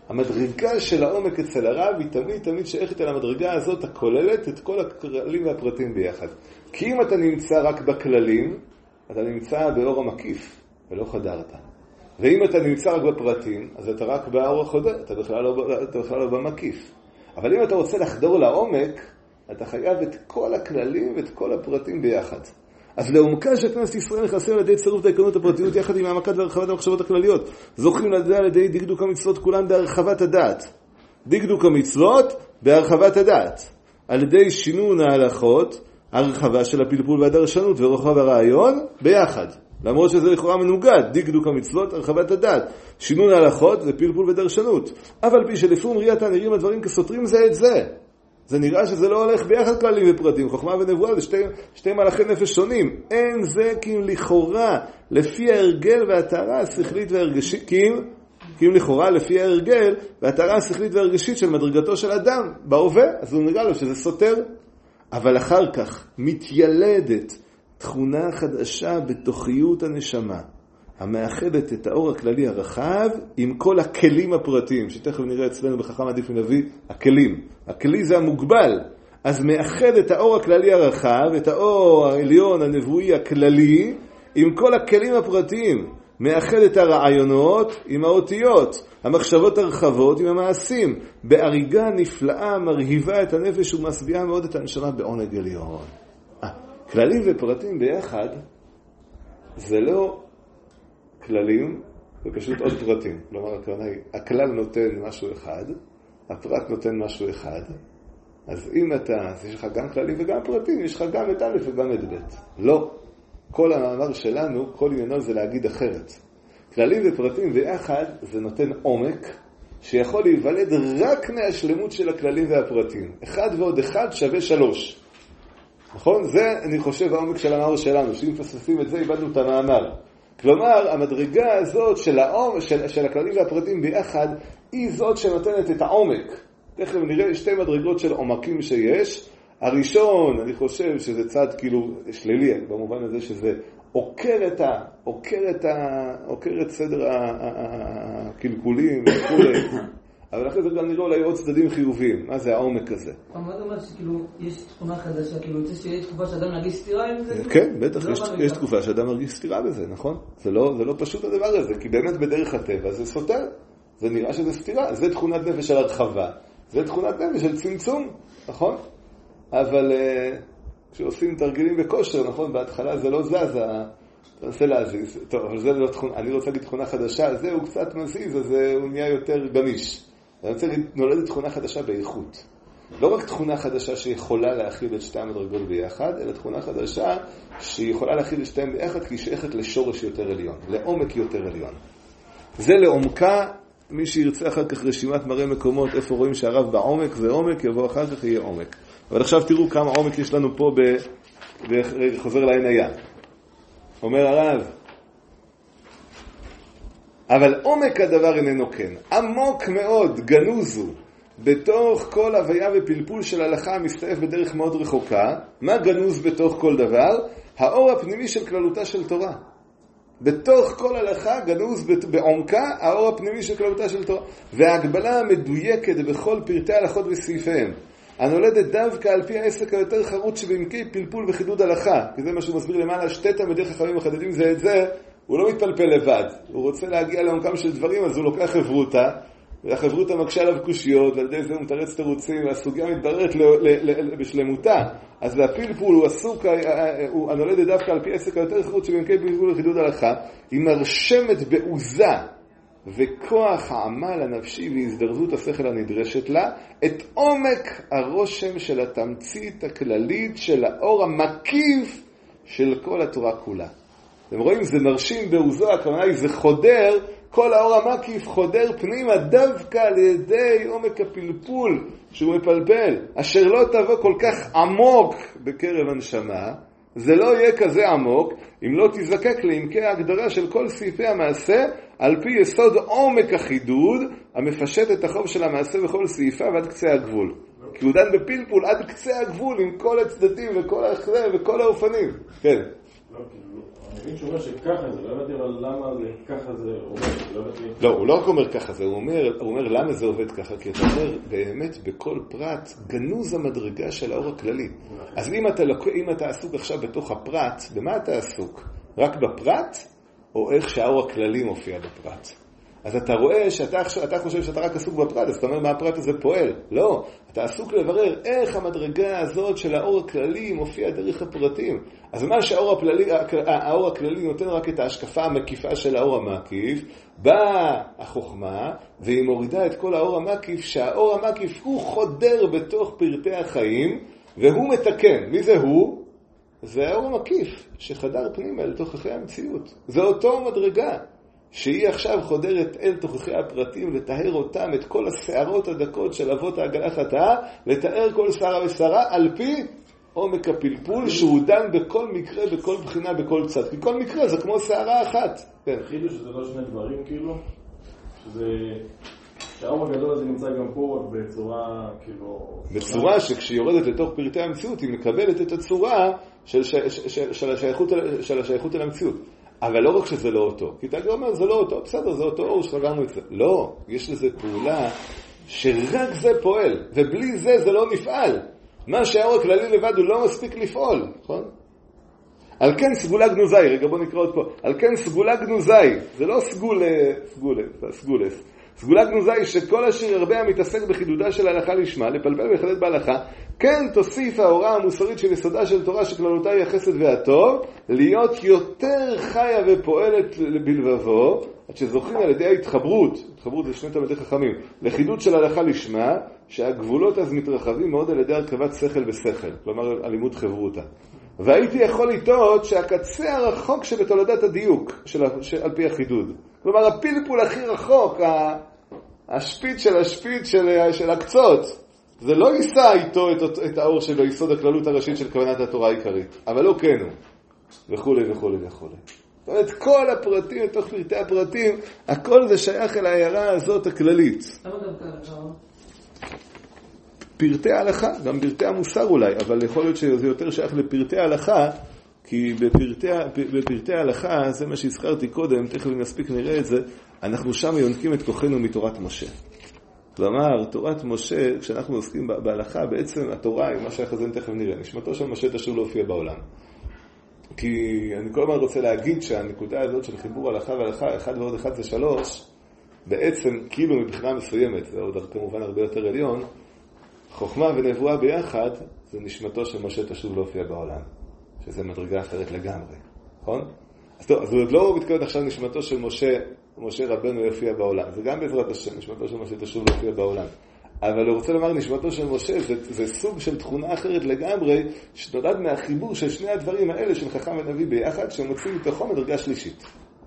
המדרגה של העומק אצל הרב היא תמיד שייכת אל המדרגה הזאת הכוללת את כל הכללים והפרטים ביחד. כי אם אתה נמצא רק בכללים, אתה נמצא באור המקיף ולא חדרת. ואם אתה נמצא רק בפרטים, אז אתה רק באור החודר, אתה בכלל לא במקיף. אבל אם אתה רוצה לחדור לעומק, אתה חייב את כל הכללים ואת כל הפרטים ביחד. אז לעומקה של כנסת ישראל נכנסים על ידי צירוף דייקנות הפרטיות יחד עם העמקת והרחבת המחשבות הכלליות. זוכים לדעת על ידי דקדוק המצוות כולן בהרחבת הדעת. דקדוק המצוות בהרחבת הדעת. על ידי שינון ההלכות, הרחבה של הפלפול והדרשנות ורוחב הרעיון ביחד. למרות שזה לכאורה מנוגד, דקדוק המצוות, הרחבת הדעת. שינון ההלכות זה פלפול ודרשנות. אבל פי שלפום ראייתה נראים הדברים כסותרים זה את זה. זה נראה שזה לא הולך ביחד כללים ופרטים. חוכמה ונבואה זה שתי מלאכי נפש שונים. אין זה כי אם לכאורה לפי ההרגל והטהרה השכלית והרגשית, כי אם לכאורה לפי ההרגל והטהרה השכלית והרגשית של מדרגתו של אדם בהווה, אז הוא נראה לו שזה סותר. אבל אחר כך מתיילדת תכונה חדשה בתוכיות הנשמה, המאחדת את האור הכללי הרחב עם כל הכלים הפרטיים, שתכף נראה אצלנו בחכם עדיף מנביא, הכלים. הכלי זה המוגבל. אז מאחד את האור הכללי הרחב, את האור העליון הנבואי הכללי, עם כל הכלים הפרטיים. מאחד את הרעיונות עם האותיות, המחשבות הרחבות עם המעשים. באריגה נפלאה מרהיבה את הנפש ומסביעה מאוד את הנשמה בעונג עליון. כללים ופרטים ביחד זה לא כללים, זה פשוט עוד פרטים. כלומר, הכלל נותן משהו אחד, הפרט נותן משהו אחד. אז אם אז יש לך גם כללים וגם פרטים, יש לך גם את א' וגם את ב'. לא. כל המאמר שלנו, כל עניינו זה להגיד אחרת. כללים ופרטים ביחד זה נותן עומק שיכול להיוולד רק מהשלמות של הכללים והפרטים. 1 ועוד 1 שווה 3. נכון? זה אני חושב העומק של המאמר שלנו, שאם מפספסים את זה איבדנו את המאמר. כלומר, המדרגה הזאת של הכללים והפרטים ביחד היא זאת שנותנת את העומק. תכף נראה 2 מדרגות של עומקים שיש. הראשון, אני חושב שזה צד כאילו שלילי, במובן הזה שזה עוקר את סדר הקלקולים וכולי. אבל אחרי זה גם נראה אולי עוד צדדים חיוביים. מה זה העומק הזה? מה זה אומר שכאילו יש תכונה חדשה, כאילו יוצא שיש תקופה שאדם מרגיש סתירה עם זה? כן, בטח, יש תקופה שאדם מרגיש סתירה בזה, נכון? זה לא פשוט הדבר הזה, כי באמת בדרך הטבע זה סותר. זה נראה שזה סתירה. זה תכונת נפש של הרחבה. זה תכונת נפש של צמצום, נכון? אבל כשעושים תרגילים בכושר, נכון? בהתחלה זה לא זז, אתה מנסה להזיז. טוב, אבל זה לא תכונה, אני רוצה להגיד תכונה חדשה, זה הוא קצת מזיז, אז הוא נהיה יותר גמיש. אני רוצה להגיד, נולדת תכונה חדשה באיכות. לא רק תכונה חדשה שיכולה להכיל את 2 המדרגות ביחד, אלא תכונה חדשה שיכולה להכיל את 2 ביחד, כי היא שייכת לשורש יותר עליון, לעומק יותר עליון. זה לעומקה, מי שירצה אחר כך רשימת מראה מקומות, איפה רואים שהרב בעומק זה עומק, יבוא אחר כך יהיה עומק. אבל עכשיו תראו כמה עומק יש לנו פה חוזר לעיניה. אומר הרב, אבל עומק הדבר איננו כן. עמוק מאוד, גנוזו, בתוך כל הוויה ופלפול של הלכה המסתעף בדרך מאוד רחוקה. מה גנוז בתוך כל דבר? האור הפנימי של כללותה של תורה. בתוך כל הלכה גנוז בעומקה האור הפנימי של כללותה של תורה. וההגבלה המדויקת בכל פרטי הלכות וסעיפיהם. הנולדת דווקא על פי העסק היותר חרוץ שבעמקי פלפול וחידוד הלכה. כי זה מה שהוא מסביר למעלה, 2 תלמידי חכמים מחדדים זה את זה. הוא לא מתפלפל לבד. הוא רוצה להגיע לעומקם של דברים, אז הוא לוקח חברותה. והחברותה מקשה עליו קושיות, ועל ידי זה הוא מתרץ תירוצים, והסוגיה מתבררת בשלמותה. אז הפלפול הוא עסוק, הוא הנולדת דווקא על פי העסק היותר חרוץ שבעמקי פלפול וחידוד הלכה. היא מרשמת בעוזה וכוח העמל הנפשי והזדרזות השכל הנדרשת לה, את עומק הרושם של התמצית הכללית של האור המקיף של כל התורה כולה. אתם רואים, זה מרשים בעוזו, הכוונה היא, זה חודר, כל האור המקיף חודר פנימה דווקא על ידי עומק הפלפול שהוא מפלפל, אשר לא תבוא כל כך עמוק בקרב הנשמה. זה לא יהיה כזה עמוק אם לא תזקק לעמקי ההגדרה של כל סעיפי המעשה על פי יסוד עומק החידוד המפשט את החוב של המעשה בכל סעיפיו עד קצה הגבול. כי הוא דן בפלפול עד קצה הגבול עם כל הצדדים וכל האחרים וכל האופנים. כן. לא, כאילו, אני מבין שהוא אומר שככה זה, לא הבאתי אבל למה זה ככה זה עובד, לא, הוא לא רק אומר ככה זה, הוא אומר למה זה עובד ככה, כי אתה אומר באמת בכל פרט גנוז המדרגה של האור הכללי. אז אם אתה עסוק עכשיו בתוך הפרט, במה אתה עסוק? רק בפרט או איך שהאור הכללי מופיע בפרט? אז אתה רואה שאתה חושב שאתה רק עסוק בפרט, אז אתה אומר מה הפרט הזה פועל. לא, אתה עסוק לברר איך המדרגה הזאת של האור הכללי מופיע דרך הפרטים. אז מה שהאור הכללי נותן רק את ההשקפה המקיפה של האור המקיף, באה החוכמה והיא מורידה את כל האור המקיף, שהאור המקיף הוא חודר בתוך פרטי החיים והוא מתקן. מי זה הוא? זה האור המקיף שחדר פנימה לתוך חיי המציאות. זה אותו מדרגה. שהיא עכשיו חודרת אל תוכחי הפרטים, לתאר אותם, את כל השערות הדקות של אבות העגלה חטאה, לתאר כל שערה ושערה, על פי עומק הפלפול, שהוא דן בכל מקרה, בכל בחינה, בכל צד. כי כל מקרה זה כמו שערה אחת. כן. חידוש שזה לא שני דברים כאילו, שהאור הגדול הזה נמצא גם פה בצורה כאילו... בצורה שכשהיא יורדת לתוך פרטי המציאות, היא מקבלת את הצורה של השייכות אל המציאות. אבל לא רק שזה לא אותו, כי אתה אומר זה לא אותו, בסדר, זה אותו אור שחגרנו את זה. לא, יש לזה פעולה שרק זה פועל, ובלי זה זה לא נפעל. מה שהאור הכללי לבד הוא לא מספיק לפעול, נכון? על כן סגולה גנוזי, רגע בוא נקרא עוד פה, על כן סגולה גנוזי, זה לא סגולס. סגולה גנוזי שכל השיר הרבה המתעסק בחידודה של ההלכה לשמה, לפלפל ולחדד בהלכה, כן תוסיף ההוראה המוסרית של יסודה של תורה שכללותה היא החסד והטוב, להיות יותר חיה ופועלת בלבבו, עד שזוכים על ידי ההתחברות זה שני תלמידי חכמים, לחידוד של ההלכה לשמה, שהגבולות אז מתרחבים מאוד על ידי הרכבת שכל בשכל, כלומר אלימות חברותה. והייתי יכול לטעות שהקצה הרחוק שבתולדת הדיוק על פי החידוד. כלומר, הפלפול הכי רחוק, השפיץ של הקצות, זה לא יישא איתו את האור שלו, יסוד הכללות הראשית של כוונת התורה העיקרית. אבל לא כן הוא. וכולי וכולי וכולי. זאת אומרת, כל הפרטים, לתוך פרטי הפרטים, הכל זה שייך אל ההערה הזאת הכללית. למה גם ככה? פרטי ההלכה, גם פרטי המוסר אולי, אבל יכול להיות שזה יותר שייך לפרטי ההלכה, כי בפרטי ההלכה, זה מה שהזכרתי קודם, תכף נספיק נראה את זה, אנחנו שם יונקים את כוחנו מתורת משה. כלומר, תורת משה, כשאנחנו עוסקים בהלכה, בעצם התורה היא מה שהחזן תכף נראה. נשמתו של משה תשוב להופיע בעולם. כי אני כל הזמן רוצה להגיד שהנקודה הזאת של חיבור הלכה והלכה, 1 ועוד 1 זה 3, בעצם כאילו מבחינה מסוימת, זה עוד כמובן הרבה יותר עליון, חוכמה ונבואה ביחד, זה נשמתו של משה תשוב להופיע בעולם. שזה מדרגה אחרת לגמרי, נכון? אז טוב, אז הוא עוד לא מתכוון עכשיו נשמתו של משה רבנו יופיע בעולם. זה גם בעזרת השם, נשמתו של משה תשוב להופיע בעולם. אבל הוא רוצה לומר, נשמתו של משה זה סוג של תכונה אחרת לגמרי, שנולד מהחיבור של שני הדברים האלה של חכם ונביא ביחד, שמוצאים מתוכו מדרגה שלישית.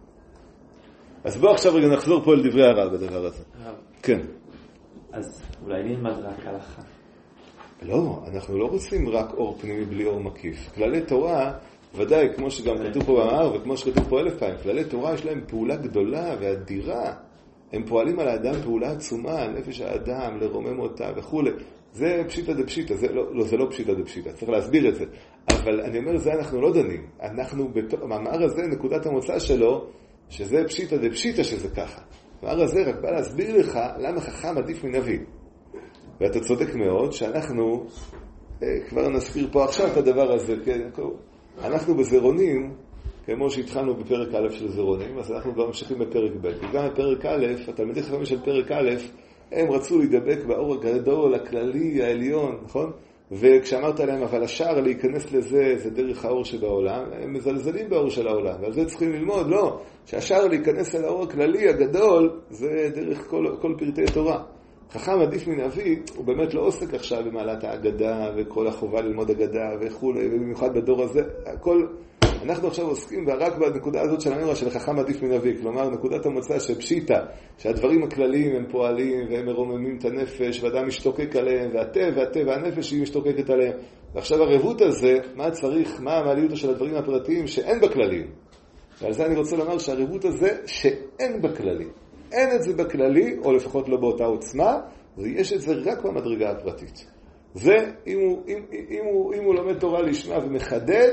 אז בוא עכשיו רגע נחזור פה אל דברי הרב בדבר הזה. כן. אז אולי נלמד רק הלכה. לא, אנחנו לא רוצים רק אור פנימי בלי אור מקיף. כללי תורה, ודאי, כמו שגם כתוב פה במאמר וכמו שכתוב פה 1000 פעמים, כללי תורה יש להם פעולה גדולה ואדירה. הם פועלים על האדם פעולה עצומה, על נפש האדם, לרומם אותה וכו'. זה פשיטה דפשיטה, זה לא פשיטה דפשיטה, צריך להסביר את זה. אבל אני אומר, זה אנחנו לא דנים. המאמר הזה, נקודת המוצא שלו, שזה פשיטה דפשיטה שזה ככה. המאמר הזה רק בא להסביר לך למה חכם עדיף מנביא. ואתה צודק מאוד שאנחנו, כבר נסביר פה עכשיו את הדבר הזה, אנחנו בזרונים, כמו שהתחלנו בפרק א' של זרונים, אז אנחנו כבר ממשיכים בפרק ב'. וגם בפרק א', התלמידי חכמים של פרק א', הם רצו להידבק באור הגדול, הכללי, העליון, נכון? וכשאמרת להם, אבל השער להיכנס לזה, זה דרך האור שבעולם, הם מזלזלים באור של העולם, ועל זה צריכים ללמוד, לא, שהשער להיכנס אל האור הכללי הגדול, זה דרך כל פרטי תורה. חכם עדיף מנביא, הוא באמת לא עוסק עכשיו במעלת האגדה וכל החובה ללמוד אגדה וכו', ובמיוחד בדור הזה, הכל, אנחנו עכשיו עוסקים רק בנקודה הזאת של האמרה של חכם עדיף מנביא, כלומר נקודת המוצא שפשיטה, שהדברים הכלליים הם פועלים והם מרוממים את הנפש ואדם משתוקק עליהם, והטבע הנפש היא משתוקקת עליהם, ועכשיו הרבות הזה, מה צריך, מה המעליות של הדברים הפרטיים שאין בכללים, ועל זה אני רוצה לומר שהרבות הזה שאין בכללים. אין את זה בכללי, או לפחות לא באותה עוצמה, ויש את זה רק במדרגה הפרטית. זה, אם הוא לומד תורה לשמה ומחדד,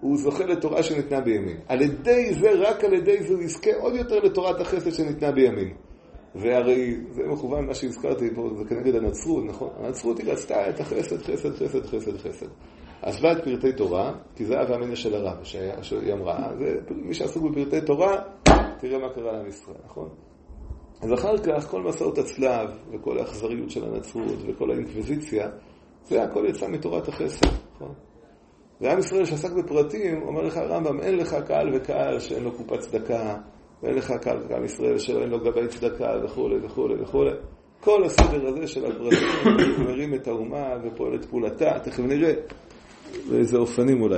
הוא זוכה לתורה שניתנה בימין. על ידי זה, רק על ידי זה הוא יזכה עוד יותר לתורת החסד שניתנה בימין. והרי זה מכוון מה שהזכרתי פה, זה כנגד הנצרות, נכון? הנצרות היא רצתה את החסד, חסד, חסד, חסד, חסד. עזבה את פרטי תורה, כי זה אב המינא של הרב, שהיא אמרה, ומי שעסוק בפרטי תורה, תראה מה קרה לעם ישראל, נכון? אז אחר כך כל מסעות הצלב, וכל האכזריות של הנצרות, וכל האינקוויזיציה, זה הכל יצא מתורת החסד, נכון? ועם ישראל שעסק בפרטים, אומר לך הרמב"ם, אין לך קהל וקהל שאין לו קופת צדקה, ואין לך קהל וקהל ישראל שאין לו גבי צדקה וכו' וכו' וכו'. כל הסדר הזה של הפרטים מרים את האומה ופועל את פעולתה, תכף נראה באיזה אופנים אולי.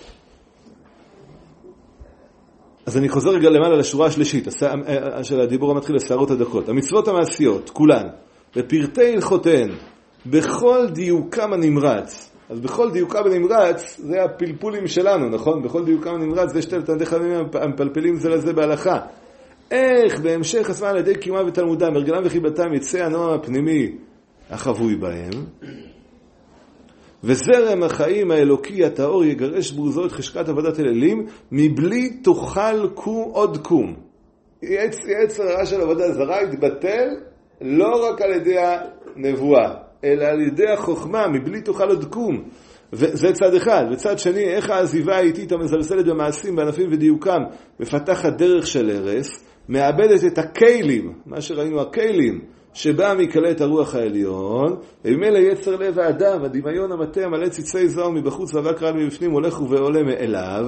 אז אני חוזר רגע למעלה לשורה השלישית של הדיבור המתחיל לסערות הדקות. המצוות המעשיות, כולן, בפרטי הלכותיהן, בכל דיוקם הנמרץ. אז בכל דיוקם הנמרץ, זה הפלפולים שלנו, נכון? בכל דיוקם הנמרץ, זה שתי תלמידי חכמים המפלפלים זה לזה בהלכה. איך בהמשך הזמן על ידי קיומם ותלמודם, הרגלם וחיבתם, יצא הנועם הפנימי החבוי בהם, וזרם החיים האלוקי הטהור יגרש בוזו את חשקת עבודת אלילים, מבלי תאכל עוד קום. יצר הרע של עבודה זרה יתבטל לא רק על ידי הנבואה, אלא על ידי החוכמה, מבלי תאכל עוד קום. וזה צד אחד. וצד שני, איך העזיבה האיטית המזלזלת במעשים, בענפים ודיוקם, מפתחת דרך של הרס, מאבדת את הכלים, מה שראינו הכלים, שבא מקלט הרוח העליון, וממילא יצר לב האדם, הדמיון המטה המלא ציצי זוהר מבחוץ ואבק רעל מבפנים, הולך ועולה מאליו,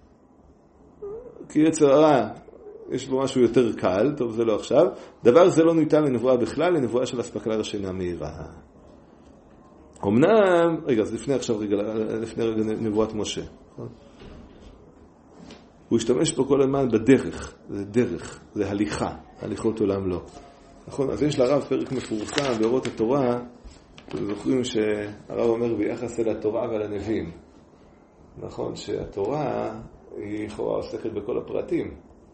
כי יצר הרע יש בו משהו יותר קל, טוב זה לא עכשיו, דבר זה לא ניתן לנבואה בכלל, לנבואה של אספקלריה שינה מהירה. אמנם, רגע, אז לפני רגע נבואת משה. הוא השתמש פה כל הזמן בדרך, זה דרך, זה הליכה, הליכות עולם לא. נכון, אז יש לרב פרק מפורסם באורות התורה, אתם זוכרים שהרב אומר ביחס אל התורה ועל הנביאים. נכון, שהתורה היא לכאורה עוסקת בכל הפרטים,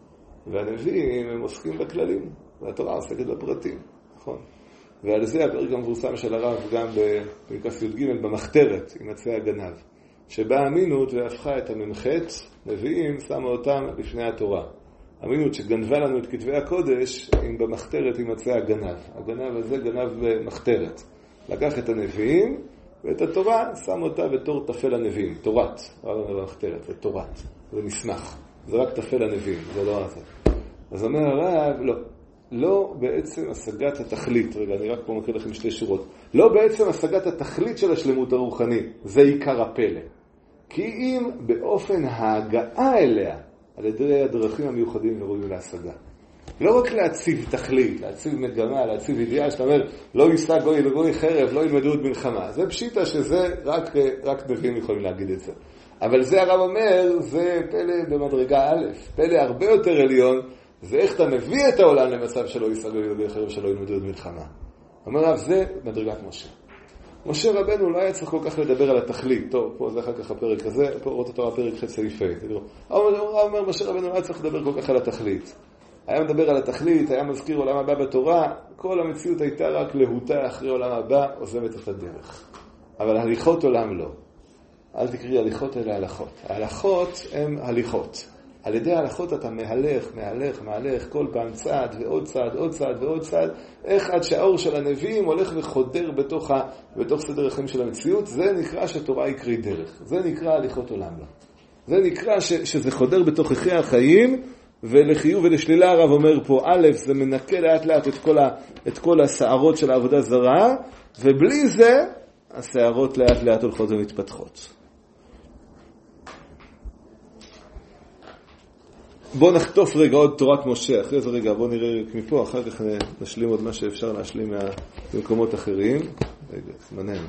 והנביאים הם עוסקים בכללים, והתורה עוסקת בפרטים, נכון. ועל זה הפרק המפורסם של הרב גם בפרקס י"ג במחתרת עם עצי הגנב, שבאה אמינות והפכה את הממחת, נביאים, שמה אותם לפני התורה. אמינות שגנבה לנו את כתבי הקודש עם במחתרת עם עצי הגנב. הגנב הזה גנב במחתרת. לקח את הנביאים ואת התורה, שם אותה בתור תפל הנביאים. תורת, הרב אומר במחתרת, זה תורת. זה מסמך. זה רק תפל הנביאים, זה לא הזה. אז אומר הרב, לא בעצם השגת התכלית, רגע, אני רק פה מקריא לכם שתי שורות, לא בעצם השגת התכלית של השלמות הרוחנית, זה עיקר הפלא. כי אם באופן ההגעה אליה, על ידי הדרכים המיוחדים וראויים להשגה. לא רק להציב תכלית, להציב מגמה, להציב אידיאל, שאתה אומר, לא יישא גוי לגוי חרב, לא ילמדו את מלחמה. זה פשיטה שזה רק נביאים יכולים להגיד את זה. אבל זה הרב אומר, זה פלא במדרגה א', פלא הרבה יותר עליון, זה איך אתה מביא את העולם למצב שלא יישא גוי לגוי חרב, שלא ילמדו את מלחמה. אומר הרב, זה מדרגת משה. משה רבנו לא היה צריך כל כך לדבר על התכלית. טוב, פה זה אחר כך הפרק הזה, פה רואות אותו הפרק ח' סעיף ה'. אומר, משה רבנו לא היה צריך לדבר כל כך על התכלית. היה מדבר על התכלית, היה מזכיר עולם הבא בתורה, כל המציאות הייתה רק להוטה אחרי עולם הבא, עוזבת את הדרך. אבל הליכות עולם לא. אל תקראי הליכות אלא הלכות. ההלכות הן הליכות. על ידי ההלכות אתה מהלך, כל פעם צעד ועוד צעד, עוד צעד ועוד צעד, איך עד שהאור של הנביאים הולך וחודר בתוך סדר החיים של המציאות, זה נקרא שתורה היא קרי דרך. זה נקרא הליכות עולם לה. זה נקרא שזה חודר בתוככי החיים, ולחיוב ולשלילה הרב אומר פה, א', זה מנקה לאט לאט את כל השערות של העבודה זרה, ובלי זה, השערות לאט לאט הולכות ומתפתחות. בואו נחטוף רגע עוד תורת משה, אחרי זה רגע בואו נראה מפה, אחר כך נשלים עוד מה שאפשר להשלים במקומות אחרים. רגע, זמננו.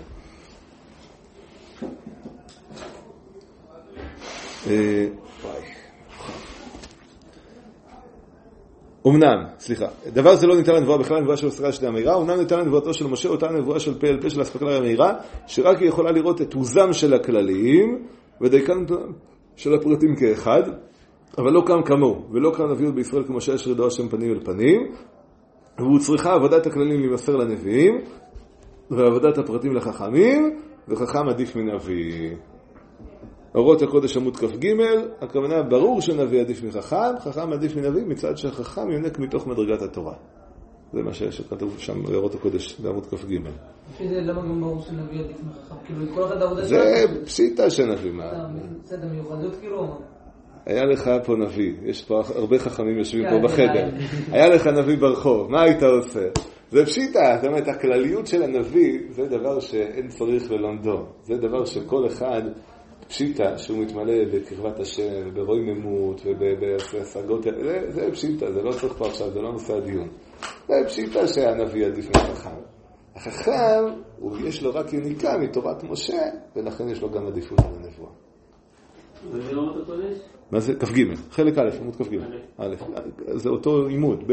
דבר זה לא ניתן לנבואה בכלל, נבואה של אספקלריה שינה מהירה, אומנם ניתן לנבואתו של משה, אותה נבואה של פה של אספקלריה מהירה, שרק היא יכולה לראות את עוזם של הכללים, ודייקן של הפרטים כאחד, אבל לא קם כמוהו, ולא קם נביאות בישראל כמו שיש רדועה שם פנים אל פנים, והוא צריכה עבודת הכללים להימסר לנביאים, ועבודת הפרטים לחכמים, וחכם עדיף מנביא. אורות הקודש עמוד כ"ג, הכוונה ברור שנביא עדיף מחכם, חכם עדיף מנביא מצד שהחכם יונק מתוך מדרגת התורה. זה מה שכתוב שם באורות הקודש בעמוד כ"ג. לפי זה למה גם ברור שנביא עדיף מחכם? כאילו כל אחד העבודה זה פשיטה שנביא מה. בסדר, מיוחדות כאילו? היה לך פה נביא, יש פה הרבה חכמים יושבים פה בחדר. היה לך נביא ברחוב, מה היית עושה? זה פשיטה, זאת אומרת, הכלליות של הנביא זה דבר שאין צריך ללמדו. זה דבר שכל אחד פשיטה שהוא מתמלא בקרבת השם, ברוממות ובהשגות, זה פשיטה, זה לא צריך פה עכשיו, זה לא נושא הדיון. זה פשיטה שהנביא עדיף מהחכם. החכם, יש לו רק יניקה מתורת משה, ולכן יש לו גם עדיפות על הנבואה. וזה לא אותו קודש? מה זה? כ"ג, חלק א', עמוד כ"ג. א', זה אותו עימוד,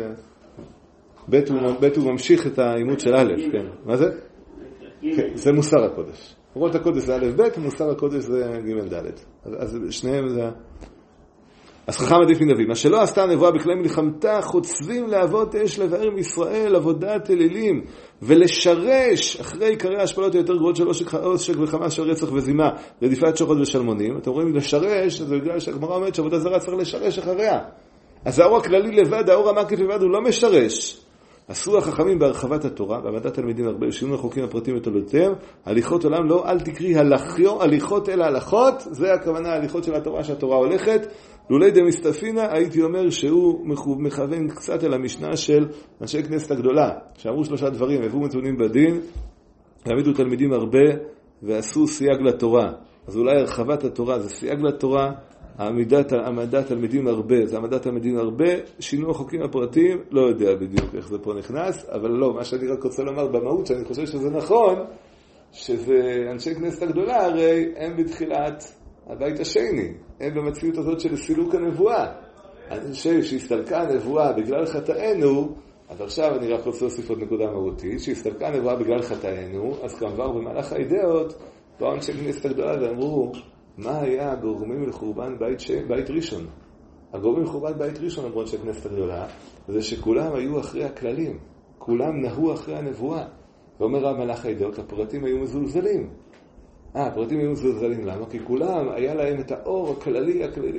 ב' הוא ממשיך את העימוד של א', כן. מה זה? זה מוסר הקודש. אורות הקודש זה א' ב', מוסר הקודש זה ג' ד'. אז שניהם זה... אז חכם עדיף מנביא. מה שלא עשתה הנבואה בכלי מלחמתה, חוצבים להבות אש לבאר מישראל, עבודת אלילים, ולשרש אחרי עיקרי ההשפלות היותר גרועות של עושק וחמאס של רצח וזימה, רדיפת שוחד ושלמונים. אתם רואים לשרש, זה בגלל שהגמרא אומרת שעבודה זרה צריך לשרש אחריה. אז האור הכללי לבד, האור המקיף לבד, הוא לא משרש. עשו החכמים בהרחבת התורה, בעמדת תלמידים הרבה, שינו החוקים הפרטיים ותולדותיהם, הליכות עולם לא, אל תקרי הלכיו, הליכות אלא הלכות, זה הכוונה הליכות של התורה שהתורה הולכת. לולי דמסתפינה, הייתי אומר שהוא מכוון קצת אל המשנה של אנשי כנסת הגדולה, שאמרו 3 דברים, הביאו נתונים בדין, העמידו תלמידים הרבה, ועשו סייג לתורה. אז אולי הרחבת התורה זה סייג לתורה, העמדת תלמידים הרבה, זה העמדת תלמידים הרבה, שינו החוקים הפרטיים, לא יודע בדיוק איך זה פה נכנס, אבל לא, מה שאני רק רוצה לומר במהות, שאני חושב שזה נכון, שזה אנשי כנסת הגדולה, הרי הם בתחילת הבית השני, הם במציאות הזאת של סילוק הנבואה. אנשי שהסתלקה הנבואה בגלל חטאינו, אז עכשיו אני רק רוצה להוסיף עוד נקודה מהותית, שהסתלקה הנבואה בגלל חטאינו, אז כמובן במהלך האידאות, באו אנשי כנסת הגדולה ואמרו, מה היה הגורמים לחורבן בית ראשון? הגורמים לחורבן בית ראשון, אמרו אנשי כנסת הגדולה, זה שכולם היו אחרי הכללים, כולם נהו אחרי הנבואה. ואומר המלאך האידאות, הפרטים היו מזולזלים. הפרטים היו מזולזלים, למה? כי כולם, היה להם את האור הכללי,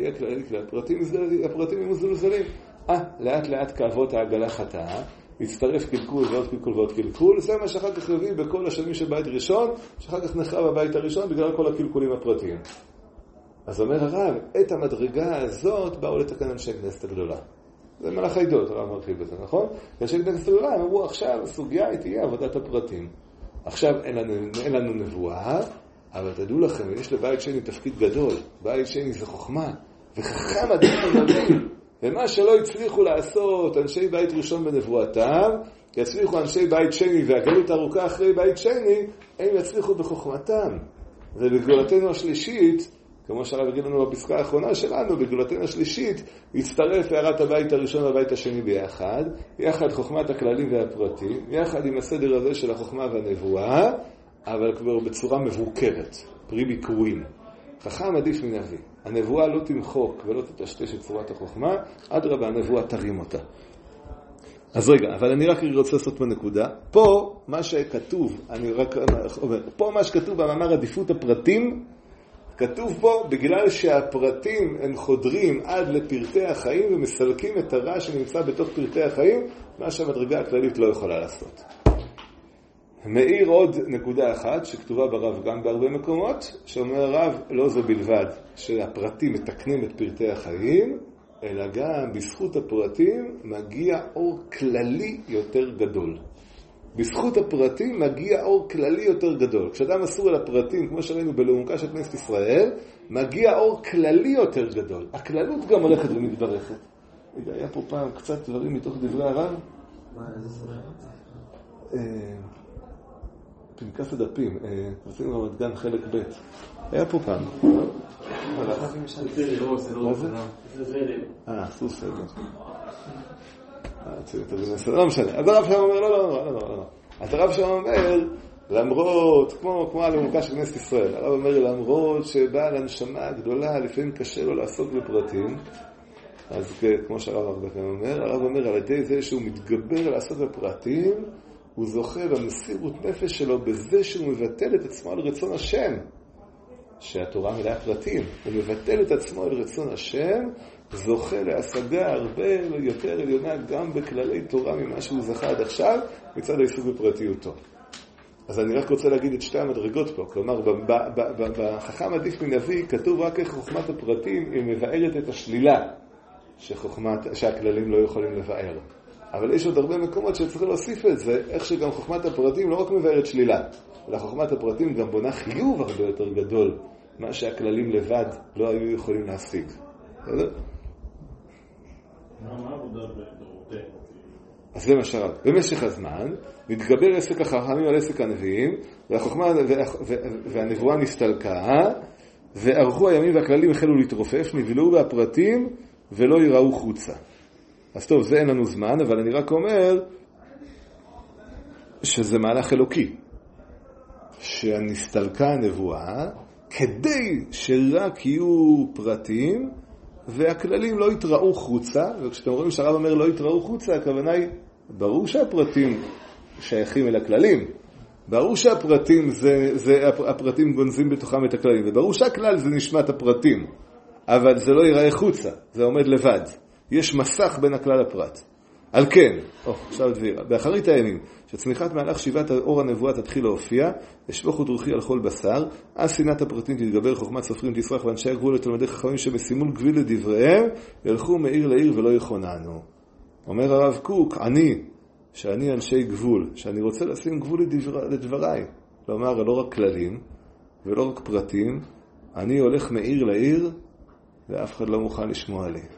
הפרטים היו מזולזלים. לאט לאט כאבות העגלה חטאה, הצטרף קלקול ועוד קלקול ועוד קלקול, זה מה שאחר כך הביא בכל השלמים של בית ראשון, שאחר כך נחרב הבית הראשון בגלל כל הקלקולים הפרטיים. אז אומר הרב, את המדרגה הזאת באו לתקן אנשי כנסת הגדולה. זה מלאך העידות, הרב מרחיב בזה, נכון? אנשי כנסת הגדולה, הם אמרו עכשיו, הסוגיה היא תהיה עבודת הפרטים. עכשיו אין לנו נבואה, אבל תדעו לכם, יש לבית שני תפקיד גדול. בית שני זה חוכמה, וחכם עדיף מנביא. ומה שלא הצליחו לעשות אנשי בית ראשון בנבואתם, יצליחו אנשי בית שני והגלות ארוכה אחרי בית שני, הם יצליחו בחוכמתם. ובגאולתנו השלישית, כמו שהרב יגיד לנו בפסקה האחרונה שלנו, בגאולתנו השלישית יצטרף הערת הבית הראשון והבית השני ביחד, יחד חוכמת הכללים והפרטים, יחד עם הסדר הזה של החוכמה והנבואה, אבל כבר בצורה מבוקרת, פרי ביקורים. חכם עדיף מנביא. הנבואה לא תמחוק ולא תטשטש את צורת החוכמה, אדרבה, הנבואה תרים אותה. אז רגע, אבל אני רק רוצה לעשות בנקודה. פה מה שכתוב, אני רק אומר, פה מה שכתוב במאמר עדיפות הפרטים, כתוב פה בגלל שהפרטים הם חודרים עד לפרטי החיים ומסלקים את הרע שנמצא בתוך פרטי החיים, מה שהמדרגה הכללית לא יכולה לעשות. מאיר עוד נקודה אחת שכתובה ברב גם בהרבה מקומות, שאומר הרב לא זו בלבד שהפרטים מתקנים את פרטי החיים, אלא גם בזכות הפרטים מגיע אור כללי יותר גדול. בזכות הפרטים מגיע אור כללי יותר גדול. כשאדם אסור על הפרטים, כמו שראינו בלעומקה של כנסת ישראל, מגיע אור כללי יותר גדול. הכללות גם הולכת ומתברכת. היה פה פעם קצת דברים מתוך דברי הרב. מה, איזה סמך? פנקס הדפים, עשינו רמת גן חלק ב'. היה פה פעם. מה זה? עשו סדר. לא משנה. אז הרב שם אומר, לא. אז הרב שם אומר, למרות, כמו הלעומקה של כנסת ישראל, הרב אומר, למרות שבעל הנשמה הגדולה, לפעמים קשה לו לעסוק בפרטים, אז כמו שהרב הרבה פעמים אומר, הרב אומר, על ידי זה שהוא מתגבר לעסוק בפרטים, הוא זוכה במסירות נפש שלו בזה שהוא מבטל את עצמו על רצון השם. שהתורה מלאה פרטים, הוא מבטל את עצמו אל רצון השם, זוכה להשגה הרבה יותר עליונה גם בכללי תורה ממה שהוא זכה עד עכשיו, מצד העיסוק בפרטיותו. אז אני רק רוצה להגיד את שתי המדרגות פה, כלומר, בחכם עדיף מנביא כתוב רק איך חוכמת הפרטים היא מבארת את השלילה שהכללים לא יכולים לבאר. אבל יש עוד הרבה מקומות שצריך להוסיף את זה, איך שגם חוכמת הפרטים לא רק מבארת שלילה, אלא חוכמת הפרטים גם בונה חיוב הרבה יותר גדול, מה שהכללים לבד לא היו יכולים להשיג. בסדר? מה עבודה בדורותינו? אז זה מה שרק. במשך הזמן, מתגבר עסק החכמים על עסק הנביאים, והחוכמה והנבואה נסתלקה, וערכו הימים והכללים החלו להתרופף, נבלעו בהפרטים ולא יראו חוצה. אז טוב, זה אין לנו זמן, אבל אני רק אומר שזה מהלך אלוקי. שהנסתלקה הנבואה, כדי שרק יהיו פרטים, והכללים לא יתראו חוצה, וכשאתם רואים שהרב אומר לא יתראו חוצה, הכוונה היא, ברור שהפרטים שייכים אל הכללים, ברור שהפרטים הפרטים גונזים בתוכם את הכללים, וברור שהכלל זה נשמת הפרטים, אבל זה לא ייראה חוצה, זה עומד לבד. יש מסך בין הכלל לפרט. על כן, עכשיו דביר, באחרית הימים, שצמיחת מהלך שיבת אור הנבואה תתחיל להופיע, אשפוך ודרוכי על כל בשר, אז שנאת הפרטים תתגבר, חוכמת סופרים תסרח, ואנשי הגבול לתלמדי חכמים שמשימול גביל לדבריהם, ילכו מעיר לעיר ולא יכוננו. אומר הרב קוק, שאני אנשי גבול, שאני רוצה לשים גבול לדבריי, כלומר, לא רק כללים ולא רק פרטים, אני הולך מעיר לעיר ואף אחד לא מוכן לשמוע לי.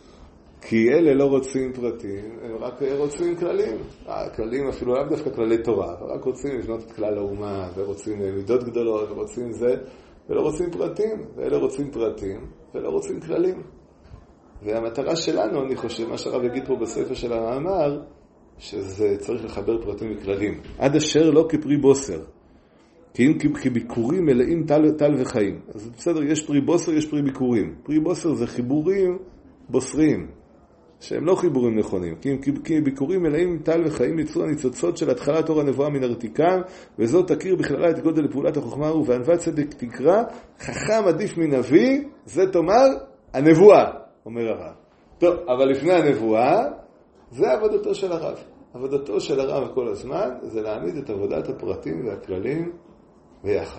כי אלה לא רוצים פרטים, הם רק רוצים כללים. כללים אפילו לא דווקא כללי תורה, רק רוצים לבנות את כלל האומה, ורוצים מידות גדולות, ורוצים זה, ולא רוצים פרטים, ואלה רוצים פרטים, ולא רוצים כללים. והמטרה שלנו, אני חושב, מה שהרב יגיד פה בספר של המאמר, שזה צריך לחבר פרטים וכללים. עד אשר לא כפרי בוסר. כי אם כביקורים מלאים טל וחיים. אז בסדר, יש פרי בוסר, יש פרי ביקורים. פרי בוסר זה חיבורים בוסריים, שהם לא חיבורים נכונים. כי ביקורים מלאים טל וחיים יצאו הניצוצות של התחלת אור הנבואה מן הרתיקם, וזאת תכיר בכללה את גודל לפעולת החוכמה, ובענוות צדק תקרא, חכם עדיף מנביא, זה תאמר הנבואה, אומר הרב. טוב, אבל לפני הנבואה, זה עבודתו של הרב. עבודתו של הרב כל הזמן, זה להעמיד את עבודת הפרטים והכללים ביחד.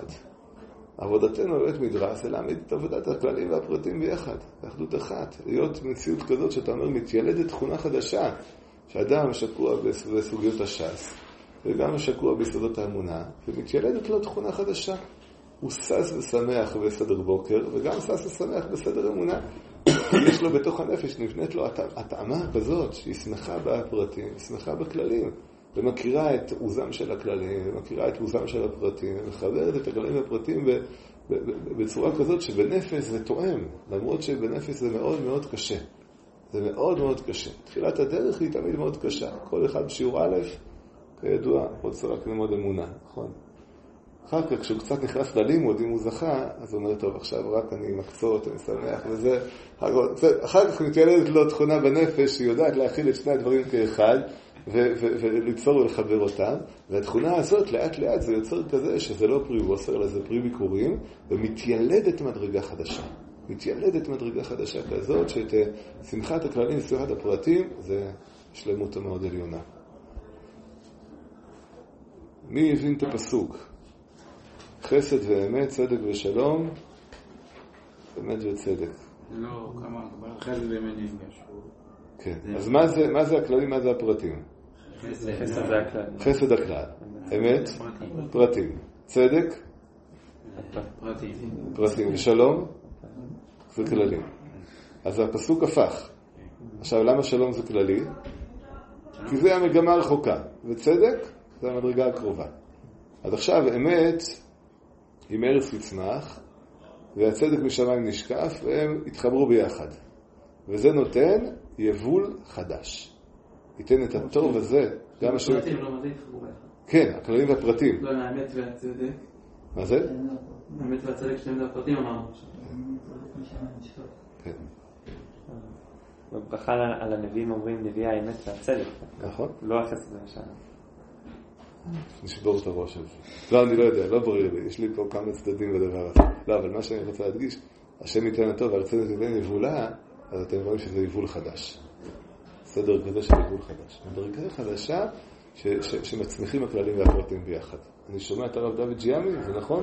עבודתנו בבית מדרש זה להעמיד את עבודת הכללים והפרטים ביחד, באחדות אחת, להיות מציאות כזאת שאתה אומר מתיילדת תכונה חדשה, שאדם שקוע בסוגיות הש"ס, וגם שקוע ביסודות האמונה, ומתיילדת לו תכונה חדשה. הוא סס ושמח בסדר בוקר, וגם סס ושמח בסדר אמונה. יש לו בתוך הנפש, נבנית לו התאמה כזאת, שהיא שמחה בפרטים, שמחה בכללים. ומכירה את עוזם של הכללים, ומכירה את עוזם של הפרטים, ומחברת את הכללים והפרטים בצורה כזאת שבנפש זה תואם, למרות שבנפש זה מאוד מאוד קשה. זה מאוד מאוד קשה. תחילת הדרך היא תמיד מאוד קשה. כל אחד בשיעור א', כידוע, רוצה רק ללמוד אמונה, נכון? אחר כך, כשהוא קצת נכנס ללימוד, אם הוא זכה, אז הוא אומר, טוב, עכשיו רק אני מקצות, אני שמח וזה. אחר כך מתיילדת לו תכונה בנפש, שהיא יודעת להכיל את שני הדברים כאחד, וליצור ולחבר אותם, והתכונה הזאת לאט לאט זה יוצר כזה שזה לא פרי בוסר אלא זה פרי ביקורים, ומתיילדת מדרגה חדשה. מתיילדת מדרגה חדשה כזאת שאת שמחת הכללים ושמחת הפרטים זה שלמות המאוד עליונה. מי הבין את הפסוק? חסד ואמת, צדק ושלום, אמת וצדק. לא, כמה, חסד ואמת נפגש. כן, אז מה זה הכללים, מה זה הפרטים? חסד הכלל. אמת? פרטים. צדק? פרטים. ושלום? זה כללים. אז הפסוק הפך. עכשיו, למה שלום זה כללי? כי זה המגמה הרחוקה. וצדק זה המדרגה הקרובה. אז עכשיו, אמת היא מארץ תצמח, והצדק משמיים נשקף, והם התחברו ביחד. וזה נותן יבול חדש. ייתן את הטוב הזה, גם השם... הפרטים לא מזה התחברו ביחד. כן, הכללים והפרטים. לא, האמת והצדק. מה זה? האמת והצדק שניהם זה הפרטים אמרנו. כן. בברכה על הנביאים אומרים נביאי האמת והצדק. נכון. לא החסד והשלום. נשבור את הראש הזה. לא, אני לא יודע, לא בריר לי, יש לי פה כמה צדדים בדבר הזה. לא, אבל מה שאני רוצה להדגיש, השם ייתן הטוב, וארצנו תיתן יבולה, אז אתם רואים שזה יבול חדש. סדר כזה של יבול חדש. מדרגה חדשה שמצמיחים הכללים והפרטים ביחד. אני שומע את הרב דוד ג'יאמי, זה נכון?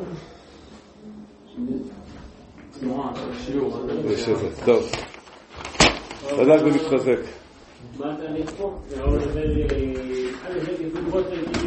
טוב. חזק ונתחזק. מה אתה נתפוק?